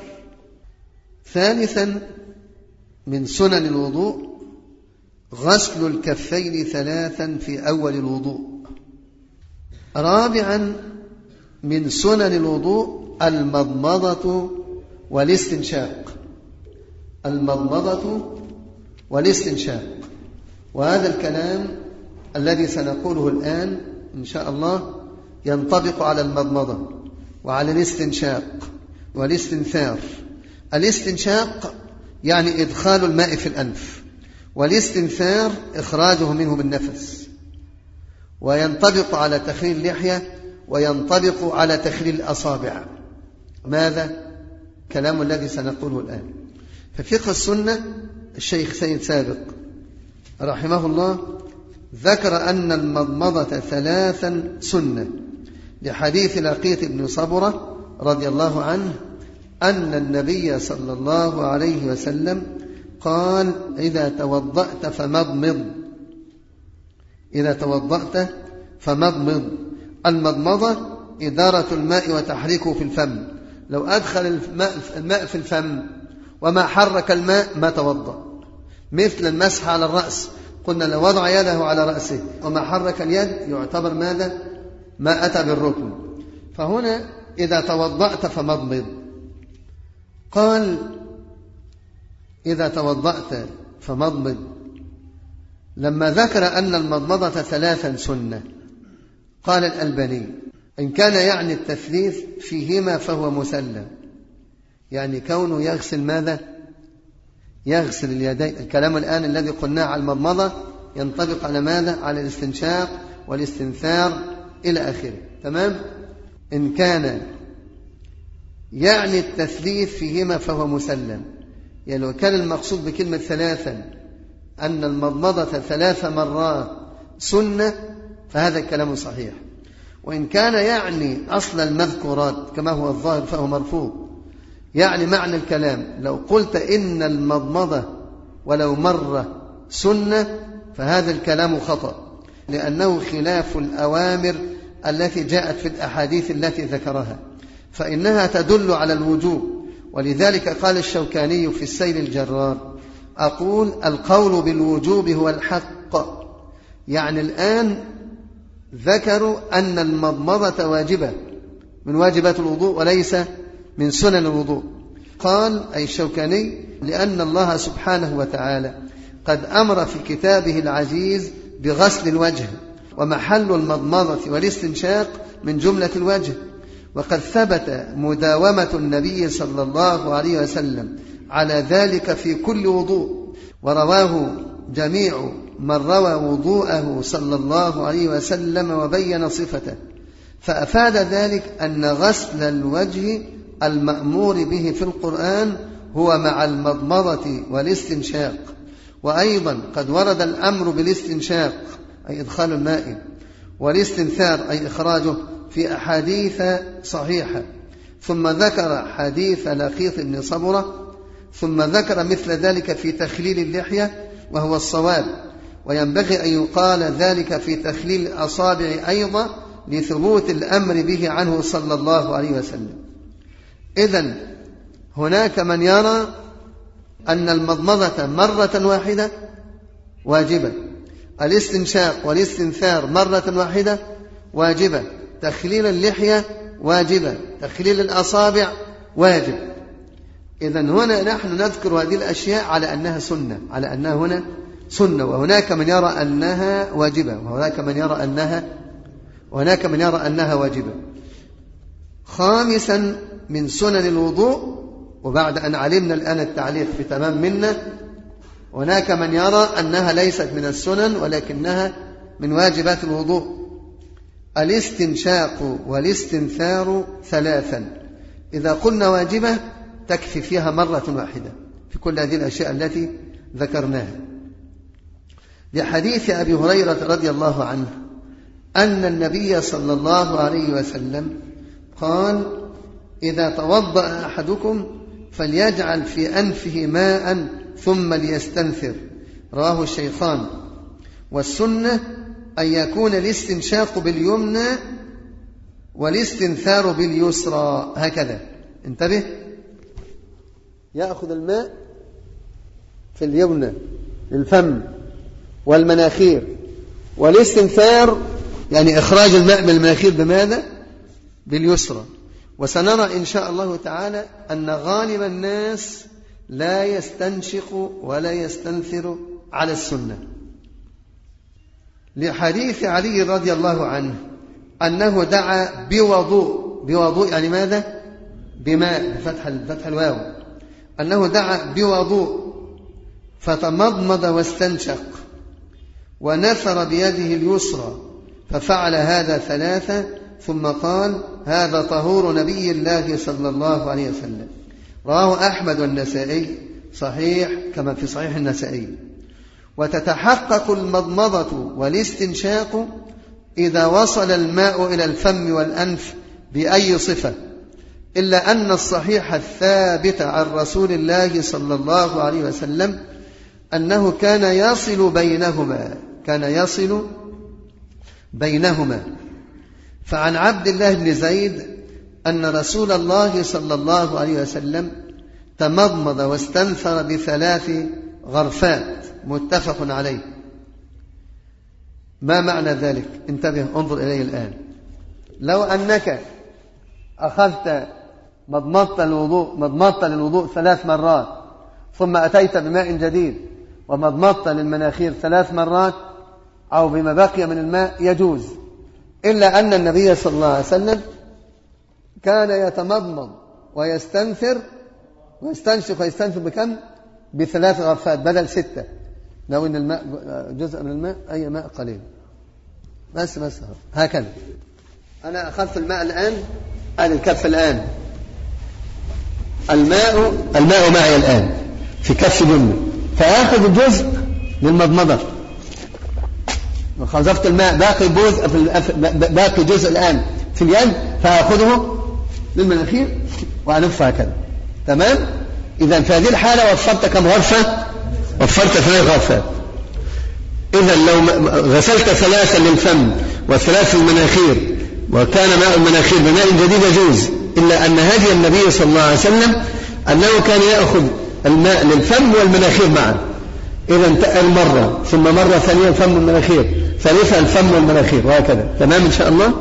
ثالثا من سنن الوضوء غسل الكفين 3 في أول الوضوء، رابعا من سنن الوضوء المضمضة والاستنشاق. المضمضة والاستنشاق، وهذا الكلام الذي سنقوله الآن إن شاء الله ينطبق على المضمضة وعلى الاستنشاق والاستنثار. الاستنشاق يعني إدخال الماء في الأنف، والاستنثار إخراجه منه بالنفس، وينطبق على تخليل اللحية وينطبق على تخليل الأصابع. ماذا؟ كلام الذي سنقوله الآن. ففقه السنة الشيخ سيد سابق رحمه الله ذكر أن المضمضة 3 سنة، لحديث لقيط بن صبرة رضي الله عنه أن النبي صلى الله عليه وسلم قال: إذا توضأت فمضمض. إذا توضأت فمضمض. المضمضة إدارة الماء وتحريكه في الفم. لو أدخل الماء في الفم وما حرك الماء ما توضأ. مثل المسح على الرأس، قلنا لو وضع يده على رأسه وما حرك اليد يعتبر ماذا؟ ما أتى بالركن. فهنا إذا توضأت فمضمض. قال: إذا توضأت فمضمض لما ذكر أن المضمضة 3 سنة. قال الألباني: إن كان يعني التثليث فيهما فهو مسلم، يعني كونه يغسل ماذا؟ يغسل اليدين. الكلام الآن الذي قلناه على المضمضة ينطبق على ماذا؟ على الاستنشاق والاستنثار إلى آخره. تمام؟ إن كان يعني التثليث فيهما فهو مسلم، يعني لو كان المقصود بكلمة 3 أن المضمضة 3 مرات سنة فهذا الكلام صحيح. وإن كان يعني أصل المذكورات كما هو الظاهر فهو مرفوض. يعني معنى الكلام لو قلت إن المضمضة ولو مرة سنة فهذا الكلام خطأ، لأنه خلاف الأوامر التي جاءت في الأحاديث التي ذكرها، فإنها تدل على الوجوب. ولذلك قال الشوكاني في السيل الجرار: أقول القول بالوجوب هو الحق. يعني الآن ذكروا أن المضمضة واجبة من واجبات الوضوء وليس من سنن الوضوء. قال أي الشوكاني: لأن الله سبحانه وتعالى قد أمر في كتابه العزيز بغسل الوجه، ومحل المضمضة والاستنشاق من جملة الوجه، وقد ثبت مداومة النبي صلى الله عليه وسلم على ذلك في كل وضوء، ورواه جميع من روى وضوءه صلى الله عليه وسلم وبين صفته، فأفاد ذلك أن غسل الوجه المأمور به في القرآن هو مع المضمضة والاستنشاق. وأيضا قد ورد الأمر بالاستنشاق أي إدخال الماء، والاستنثار أي إخراجه في أحاديث صحيحة. ثم ذكر حديث لقيط بن صبرة، ثم ذكر مثل ذلك في تخليل اللحية وهو الصواب، وينبغي أن يقال ذلك في تخليل الأصابع أيضا لثبوت الأمر به عنه صلى الله عليه وسلم. إذن هناك من يرى أن المضمضة مرة واحدة واجبة، الاستنشاق والاستنثار مرة واحدة واجبة، تخليل اللحية واجبة، تخليل الأصابع واجب. إذن هنا نحن نذكر هذه الأشياء على أنها سنة، على أنها هنا سنة، وهناك من يرى أنها واجبة، وهناك من يرى أنها واجبة. خامسا من سنن الوضوء، وبعد أن علمنا الآن التعليق في تمام منا، هناك من يرى أنها ليست من السنن ولكنها من واجبات الوضوء: الاستنشاق والاستنثار 3. إذا قلنا واجبة تكفي فيها مرة واحدة في كل هذه الأشياء التي ذكرناها، لحديث أبي هريرة رضي الله عنه أن النبي صلى الله عليه وسلم قال: إذا توضأ أحدكم فليجعل في أنفه ماء ثم ليستنثر. رواه الشيخان. والسنة أن يكون الاستنشاق باليمنى والاستنثار باليسرى، هكذا. انتبه، يأخذ الماء في اليمنى للفم والمناخير، والاستنثار يعني إخراج الماء من المناخير بماذا؟ باليسرى. وسنرى إن شاء الله تعالى أن غالب الناس لا يستنشق ولا يستنثر على السنة، لحديث علي رضي الله عنه أنه دعا بوضوء يعني ماذا؟ بماء، فتح الواو، أنه دعا بوضوء فتمضمض واستنشق ونثر بيده اليسرى، ففعل هذا 3 ثم قال: هذا طهور نبي الله صلى الله عليه وسلم. رواه أحمد والنسائي صحيح كما في صحيح النسائي. وتتحقق المضمضة والاستنشاق إذا وصل الماء إلى الفم والأنف بأي صفة، إلا أن الصحيح الثابت عن رسول الله صلى الله عليه وسلم أنه كان يصل بينهما. فعن عبد الله بن زيد أن رسول الله صلى الله عليه وسلم تمضمض واستنثر ب3 غرفات، متفق عليه. ما معنى ذلك؟ انتبه، انظر إليه الآن. لو أنك أخذت مضمضة للوضوء 3 مرات ثم أتيت بماء جديد ومضمضة للمناخير 3 مرات أو بما بقي من الماء يجوز، إلا أن النبي صلى الله عليه وسلم كان يتمضمض ويستنشق بكم؟ ب3 غرفات بدل 6. لو أن الماء جزء من الماء أي ماء قليل بس هكذا. أنا أخذت الماء الآن، أنا الكف الآن، الماء معي الآن في كف جنبي، فآخذ جزء للمضمضة وخزفت الماء، باقي جزء الآن في اليد، فآخذه للمناخير وأنف هكذا. تمام؟ إذا في هذه الحالة وفرت كم غرفة؟ وفرت 3 غرفات. إذا لو غسلت 3 للفم و3 للمناخير وكان ماء المناخير بماء جديد يجوز، إلا أن هدي النبي صلى الله عليه وسلم أنه كان يأخذ الماء للفم والمناخير معا. إذا انتقل مرة ثم مرة ثانية الفم والمناخير، ثالثا الفم والمناخير، وهكذا. تمام إن شاء الله.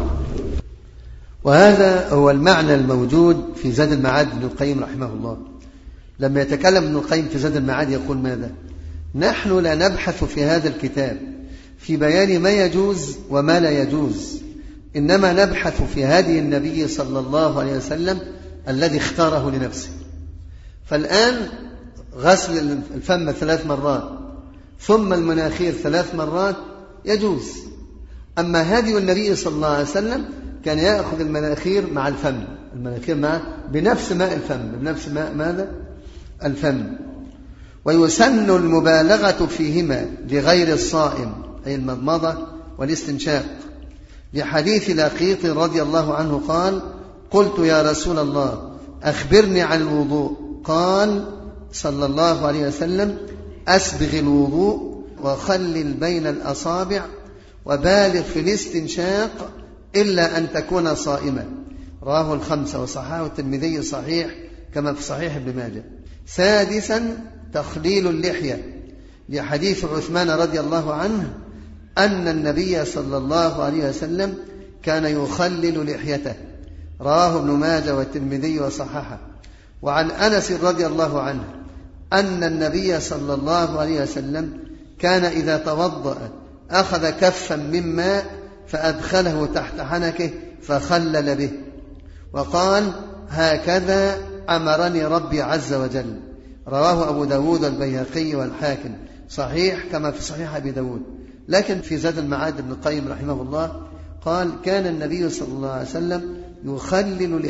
وهذا هو المعنى الموجود في زاد المعاد ابن القيم رحمه الله. لما يتكلم ابن القيم في زاد المعاد يقول ماذا؟ نحن لا نبحث في هذا الكتاب في بيان ما يجوز وما لا يجوز، إنما نبحث في هدي النبي صلى الله عليه وسلم الذي اختاره لنفسه. فالآن غسل الفم 3 مرات ثم المناخير 3 مرات يجوز. أما هدي النبي صلى الله عليه وسلم كان يأخذ المناخير مع الفم، المناخير بنفس ماء الفم، بنفس ماء ماذا؟ الفم. ويسن المبالغة فيهما لغير الصائم، أي المضمضة والاستنشاق، لحديث لقيط رضي الله عنه قال: قلت يا رسول الله أخبرني عن الوضوء. قال صلى الله عليه وسلم: أسبغ الوضوء وخلل بين الأصابع وبالغ في الاستنشاق إلا أن تكون صائما. رواه 5 وصححه الترمذي صحيح كما في صحيح ابن ماجه. 6 تخليل اللحية، لحديث عثمان رضي الله عنه أن النبي صلى الله عليه وسلم كان يخلل لحيته. رواه ابن ماجه والترمذي وصححه. وعن أنس رضي الله عنه أن النبي صلى الله عليه وسلم كان إذا توضأ أخذ كفا من ماء فأدخله تحت حنكه فخلل به، وقال: هكذا أمرني ربي عز وجل. رواه أبو داود والبيهقي والحاكم صحيح كما في صحيح أبي داود. لكن في زاد المعاد ابن القيم رحمه الله قال: كان النبي صلى الله عليه وسلم يخلل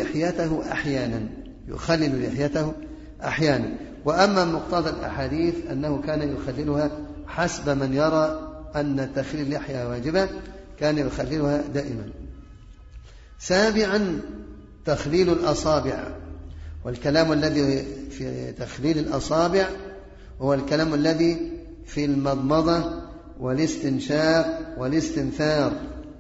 لحيته أحيانا. وأما مقتضى الأحاديث أنه كان يخللها حسب من يرى أن تخليل اللحية واجبة، كان يخللها دائما. 7 تخليل الأصابع، والكلام الذي في تخليل الأصابع هو الكلام الذي في المضمضة والاستنشاق والاستنثار.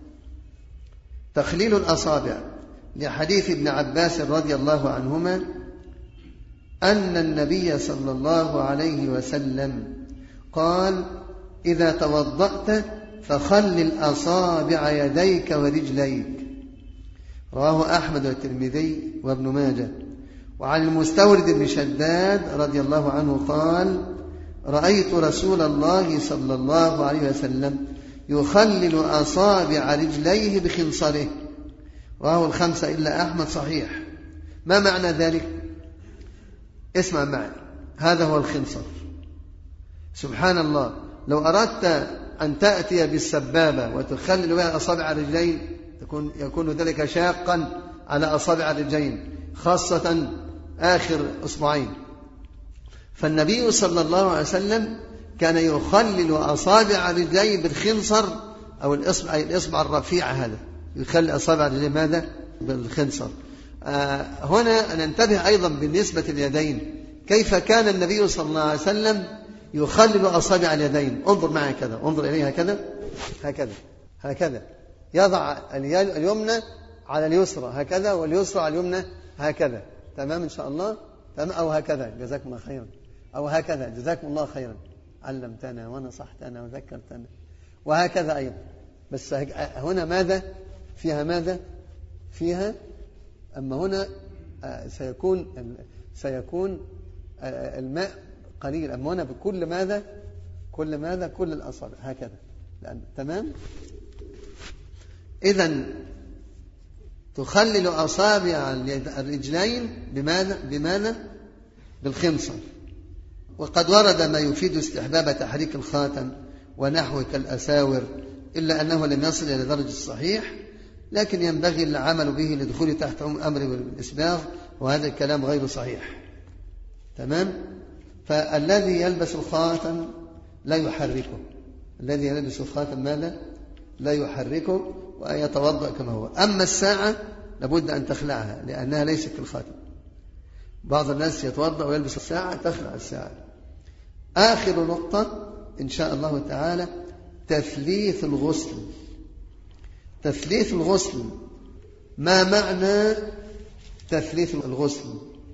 تخليل الأصابع لحديث ابن عباس رضي الله عنهما أن النبي صلى الله عليه وسلم قال: إذا توضأت فخلل أصابع يديك ورجليك. رواه أحمد والترمذي وابن ماجه. وعن المستورد بن شداد رضي الله عنه قال: رأيت رسول الله صلى الله عليه وسلم يخلل أصابع رجليه بخنصره. رواه الخمسة إلا أحمد، صحيح. ما معنى ذلك؟ اسمع معي، هذا هو الخنصر. سبحان الله، لو أردت أن تأتي بالسبابة وتخلل بها أصابع الرجلين يكون ذلك شاقا على أصابع الرجلين، خاصة آخر أصبعين. فالنبي صلى الله عليه وسلم كان يخلل أصابع الرجلين بالخنصر أو الإصبع الرفيع، هذا يخلل أصابع الرجلين ماذا؟ بالخنصر. هنا ننتبه أيضا بالنسبة لليدين، كيف كان النبي صلى الله عليه وسلم يخلل أصابع اليدين. انظر معي كذا، انظر إليه هكذا يضع اليمنى على اليسرى هكذا، واليسرى على اليمنى هكذا. تمام إن شاء الله؟ تمام. أو هكذا، جزاكم الله خيرا. أو هكذا، جزاكم الله خيرا، علمتنا ونصحتنا وذكرتنا. وهكذا أيضا، بس هنا ماذا؟ فيها أما هنا سيكون الماء قليل. أما هنا بكل ماذا؟ كل الأصابع هكذا. تمام. إذن تخلل أصابع الرجلين بماذا؟ بالخنصر. وقد ورد ما يفيد استحباب تحريك الخاتم ونحوه كالأساور، إلا أنه لم يصل إلى درجة الصحيح، لكن ينبغي العمل به لدخول تحت أمر بالإسباغ، وهذا الكلام غير صحيح. تمام. فالذي يلبس الخاتم لا يحركه، الذي يلبس الخاتم ماذا؟ لا يحركه، ويتوضأ كما هو. أما الساعة لابد أن تخلعها لأنها ليست كالخاتم. بعض الناس يتوضأ ويلبس الساعة، تخلع الساعة. آخر نقطة إن شاء الله تعالى تثليث الغسل. تثليث الغسل، ما معنى تثليث الغسل؟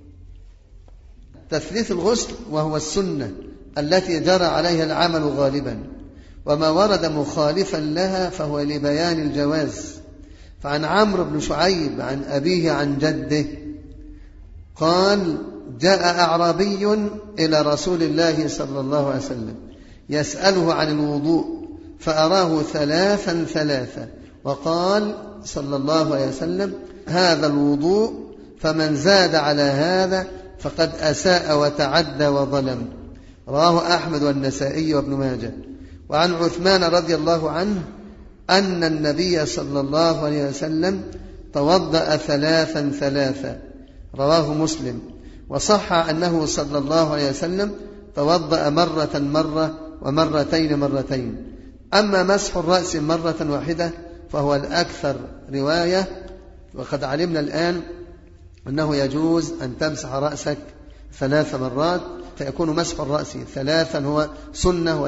تثليث الغسل وهو السنة التي جرى عليها العمل غالبا، وما ورد مخالفا لها فهو لبيان الجواز. فعن عمرو بن شعيب عن أبيه عن جده قال: جاء أعرابي إلى رسول الله صلى الله عليه وسلم يسأله عن الوضوء، فأراه ثلاثا، وقال صلى الله عليه وسلم: هذا الوضوء، فمن زاد على هذا فقد أساء وتعدى وظلم. رواه أحمد والنسائي وابن ماجه. وعن عثمان رضي الله عنه أن النبي صلى الله عليه وسلم توضأ ثلاثا، رواه مسلم. وصح أنه صلى الله عليه وسلم توضأ مرة ومرتين. أما مسح الرأس مرة واحدة فهو الأكثر رواية، وقد علمنا الآن أنه يجوز أن تمسح رأسك 3 مرات، فيكون مسح الرأس 3 هو سنة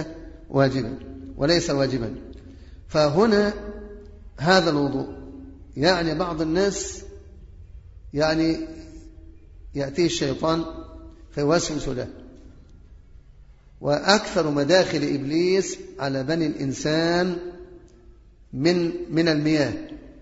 وليس واجبا. فهنا هذا الوضوء، يعني بعض الناس يأتيه الشيطان فيوسوس له. وأكثر مداخل إبليس على بني الإنسان من المياه.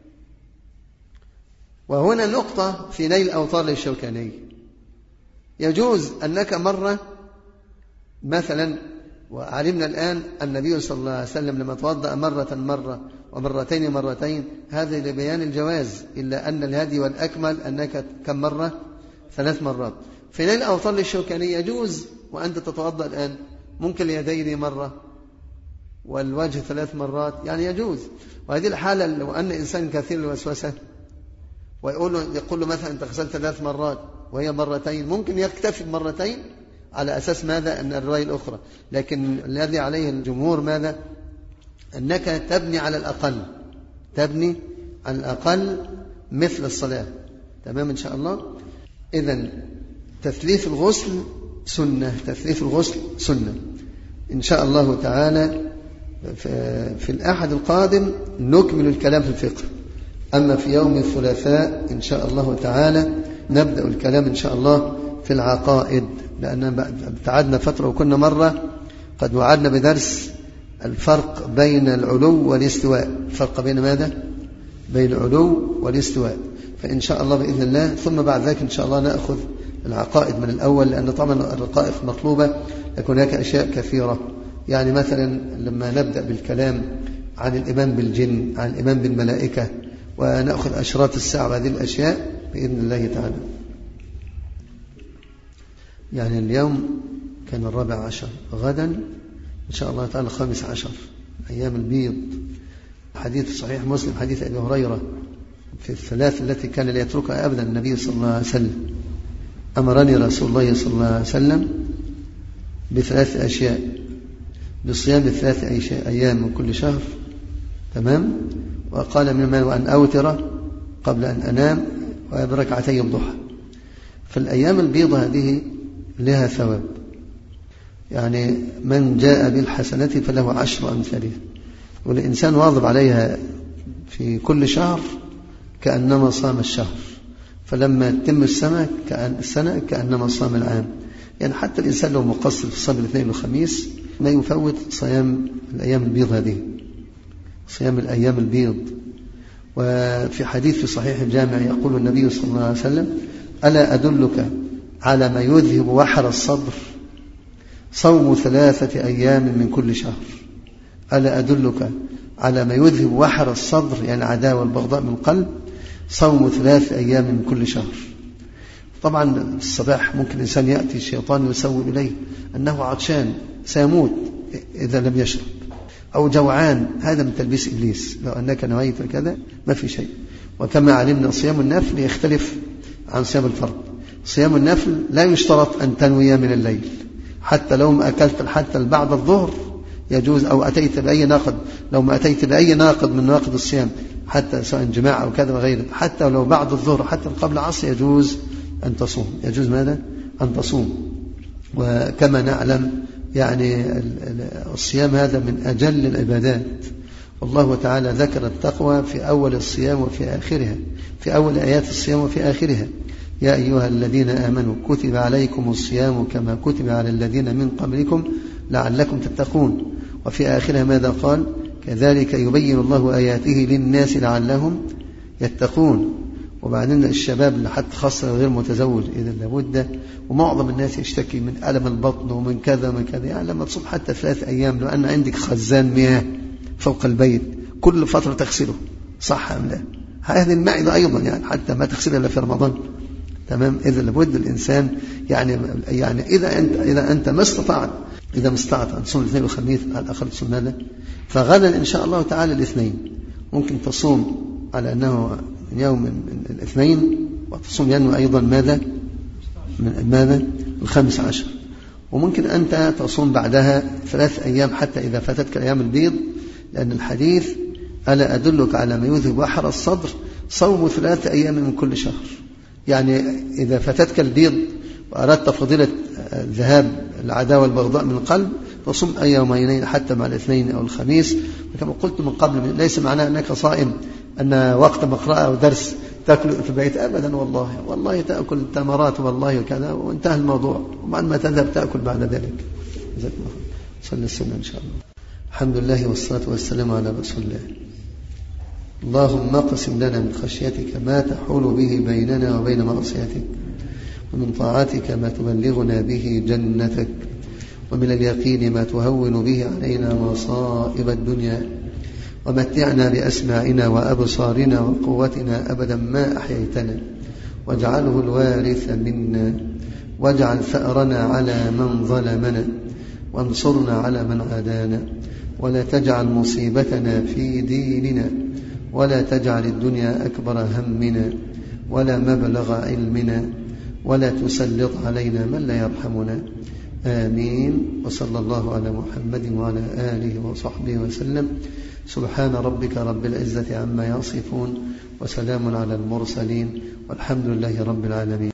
وهنا نقطة في نيل الأوطار للشوكاني. يجوز أنك مرة مثلا، وعلمنا الآن النبي صلى الله عليه وسلم لما توضأ مرة ومرتين، هذا لبيان الجواز، إلا أن الهدي والأكمل أنك كم مرة؟ 3 مرات. في نيل الأوطار للشوكاني يجوز وأنت تتوضأ الآن ممكن اليدين مرة والوجه 3 مرات، يعني يجوز. وهذه الحالة لو أن إنسان كثير الوسوسة ويقول له مثلا أنت غسلت 3 مرات وهي مرتين، ممكن يكتفي بمرتين على أساس ماذا؟ أن الرواية الأخرى. لكن الذي عليه الجمهور ماذا؟ أنك تبني على الأقل مثل الصلاة. تمام إن شاء الله. إذن تثليث الغسل سنة. إن شاء الله تعالى في الأحد القادم نكمل الكلام في الفقه. أما في يوم الثلاثاء إن شاء الله تعالى نبدأ الكلام إن شاء الله في العقائد، لأننا ابتعدنا فترة وكنا مرة قد وعدنا بدرس الفرق بين العلو والاستواء. الفرق بين ماذا؟ بين العلو والاستواء. فإن شاء الله بإذن الله ثم بعد ذلك إن شاء الله نأخذ العقائد من الأول، لأن طبعا الرقائق مطلوبة، يكون هناك أشياء كثيرة. يعني مثلا لما نبدأ بالكلام عن الإيمان بالجن، عن الإيمان بالملائكة، ونأخذ أشراط الساعة وهذه الأشياء بإذن الله تعالى. يعني اليوم كان 14، غدا إن شاء الله تعالى 15، أيام البيض. حديث صحيح مسلم، حديث أبي هريرة في الثلاث التي كان لا يتركها أبدا النبي صلى الله عليه وسلم. أمرني رسول الله صلى الله عليه وسلم بثلاث أشياء: بصيام 3 أيام من كل شهر، تمام، وقال من المال وأن أوتر قبل أن أنام وبركعتي الضحى. فالأيام البيضة هذه لها ثواب، يعني من جاء بالحسنة فله 10 أمثالها، والإنسان واظب عليها في كل شهر كأنما صام الشهر، فلما تتم السنة كأنما صام العام. يعني حتى الإنسان لو مقصر في صيام الاثنين والخميس ما يفوت صيام الأيام البيض هذه، صيام الأيام البيض. وفي حديث في صحيح الجامع يقول النبي صلى الله عليه وسلم: ألا أدلك على ما يذهب وحر الصدر؟ صوم 3 أيام من كل شهر. ألا أدلك على ما يذهب وحر الصدر، يعني العداوة والبغضاء من القلب، صوم 3 أيام من كل شهر. طبعا الصباح ممكن الإنسان يأتي الشيطان يسول إليه أنه عطشان سيموت إذا لم يشرب، أو جوعان، هذا من تلبيس إبليس، لو أنك نويت كذا ما في شيء. وكما علمنا صيام النفل يختلف عن صيام الفرض. صيام النفل لا يشترط أن تنوي من الليل، حتى لو ما أكلت حتى بعد الظهر يجوز، أو أتيت بأي ناقض، لو ما أتيت بأي ناقض من نواقض الصيام، حتى سواء جماع أو كذا وغيره، حتى لو بعد الظهر حتى قبل العصر يجوز أن تصوم. يجوز ماذا؟ أن تصوم. وكما نعلم يعني الصيام هذا من أجل العبادات، والله تعالى ذكر التقوى في أول الصيام وفي آخرها، في أول آيات الصيام وفي آخرها: يا أيها الذين آمنوا كتب عليكم الصيام كما كتب على الذين من قبلكم لعلكم تتقون. وفي آخرها ماذا قال؟ كذلك يبين الله آياته للناس لعلهم يتقون. وبعدين الشباب اللي حتى خاصة غير متزوج إذا لابد، ومعظم الناس يشتكي من ألم البطن ومن كذا ومن كذا، يعني لما تصوم حتى 3 أيام، لو أن عندك خزان مياه فوق البيت كل فترة تغسله، صح أم لا؟ هذه المعدة أيضا يعني حتى ما تغسلها إلا في رمضان، تمام. إذا لابد الإنسان يعني إذا أنت ما استطعت أن تصوم الاثنين والخميس على الأقل تصوم هذا، فغدا إن شاء الله تعالى الاثنين ممكن تصوم على أنه من يوم من الاثنين، وتصوم ينوي أيضا ماذا؟ من 15، وممكن أنت تصوم بعدها 3 أيام حتى إذا فاتتك أيام البيض، لأن الحديث: ألا أدلك على ما يذهب وحر الصدر؟ صوم 3 أيام من كل شهر. يعني إذا فاتتك البيض وأردت فضيلة ذهاب العداوة والبغضاء من القلب، تصوم أي يومين حتى مع الاثنين أو الخميس. وكما قلت من قبل، ليس معناه أنك صائم أن وقت مقرأة أو درس تأكل في البيت أبدا، والله تأكل تمرات والله وكذا وانتهى الموضوع، وبعد ما تذهب تأكل بعد ذلك. جزاك الله خير. صلى السنة إن شاء الله. الحمد لله والصلاة والسلام على رسول الله. اللهم اقسم لنا من خشيتك ما تحول به بيننا وبين معصيتك، ومن طاعتك ما تبلغنا به جنتك، ومن اليقين ما تهون به علينا مصائب الدنيا، ومتعنا بأسماعنا وأبصارنا وقوتنا أبدا ما أحييتنا، واجعله الوارث منا، واجعل ثأرنا على من ظلمنا، وانصرنا على من عادانا، ولا تجعل مصيبتنا في ديننا، ولا تجعل الدنيا أكبر همنا ولا مبلغ علمنا، ولا تسلط علينا من لا يرحمنا. آمين. وصلى الله على محمد وعلى آله وصحبه وسلم. سبحان ربك رب العزة عما يصفون، وسلام على المرسلين، والحمد لله رب العالمين.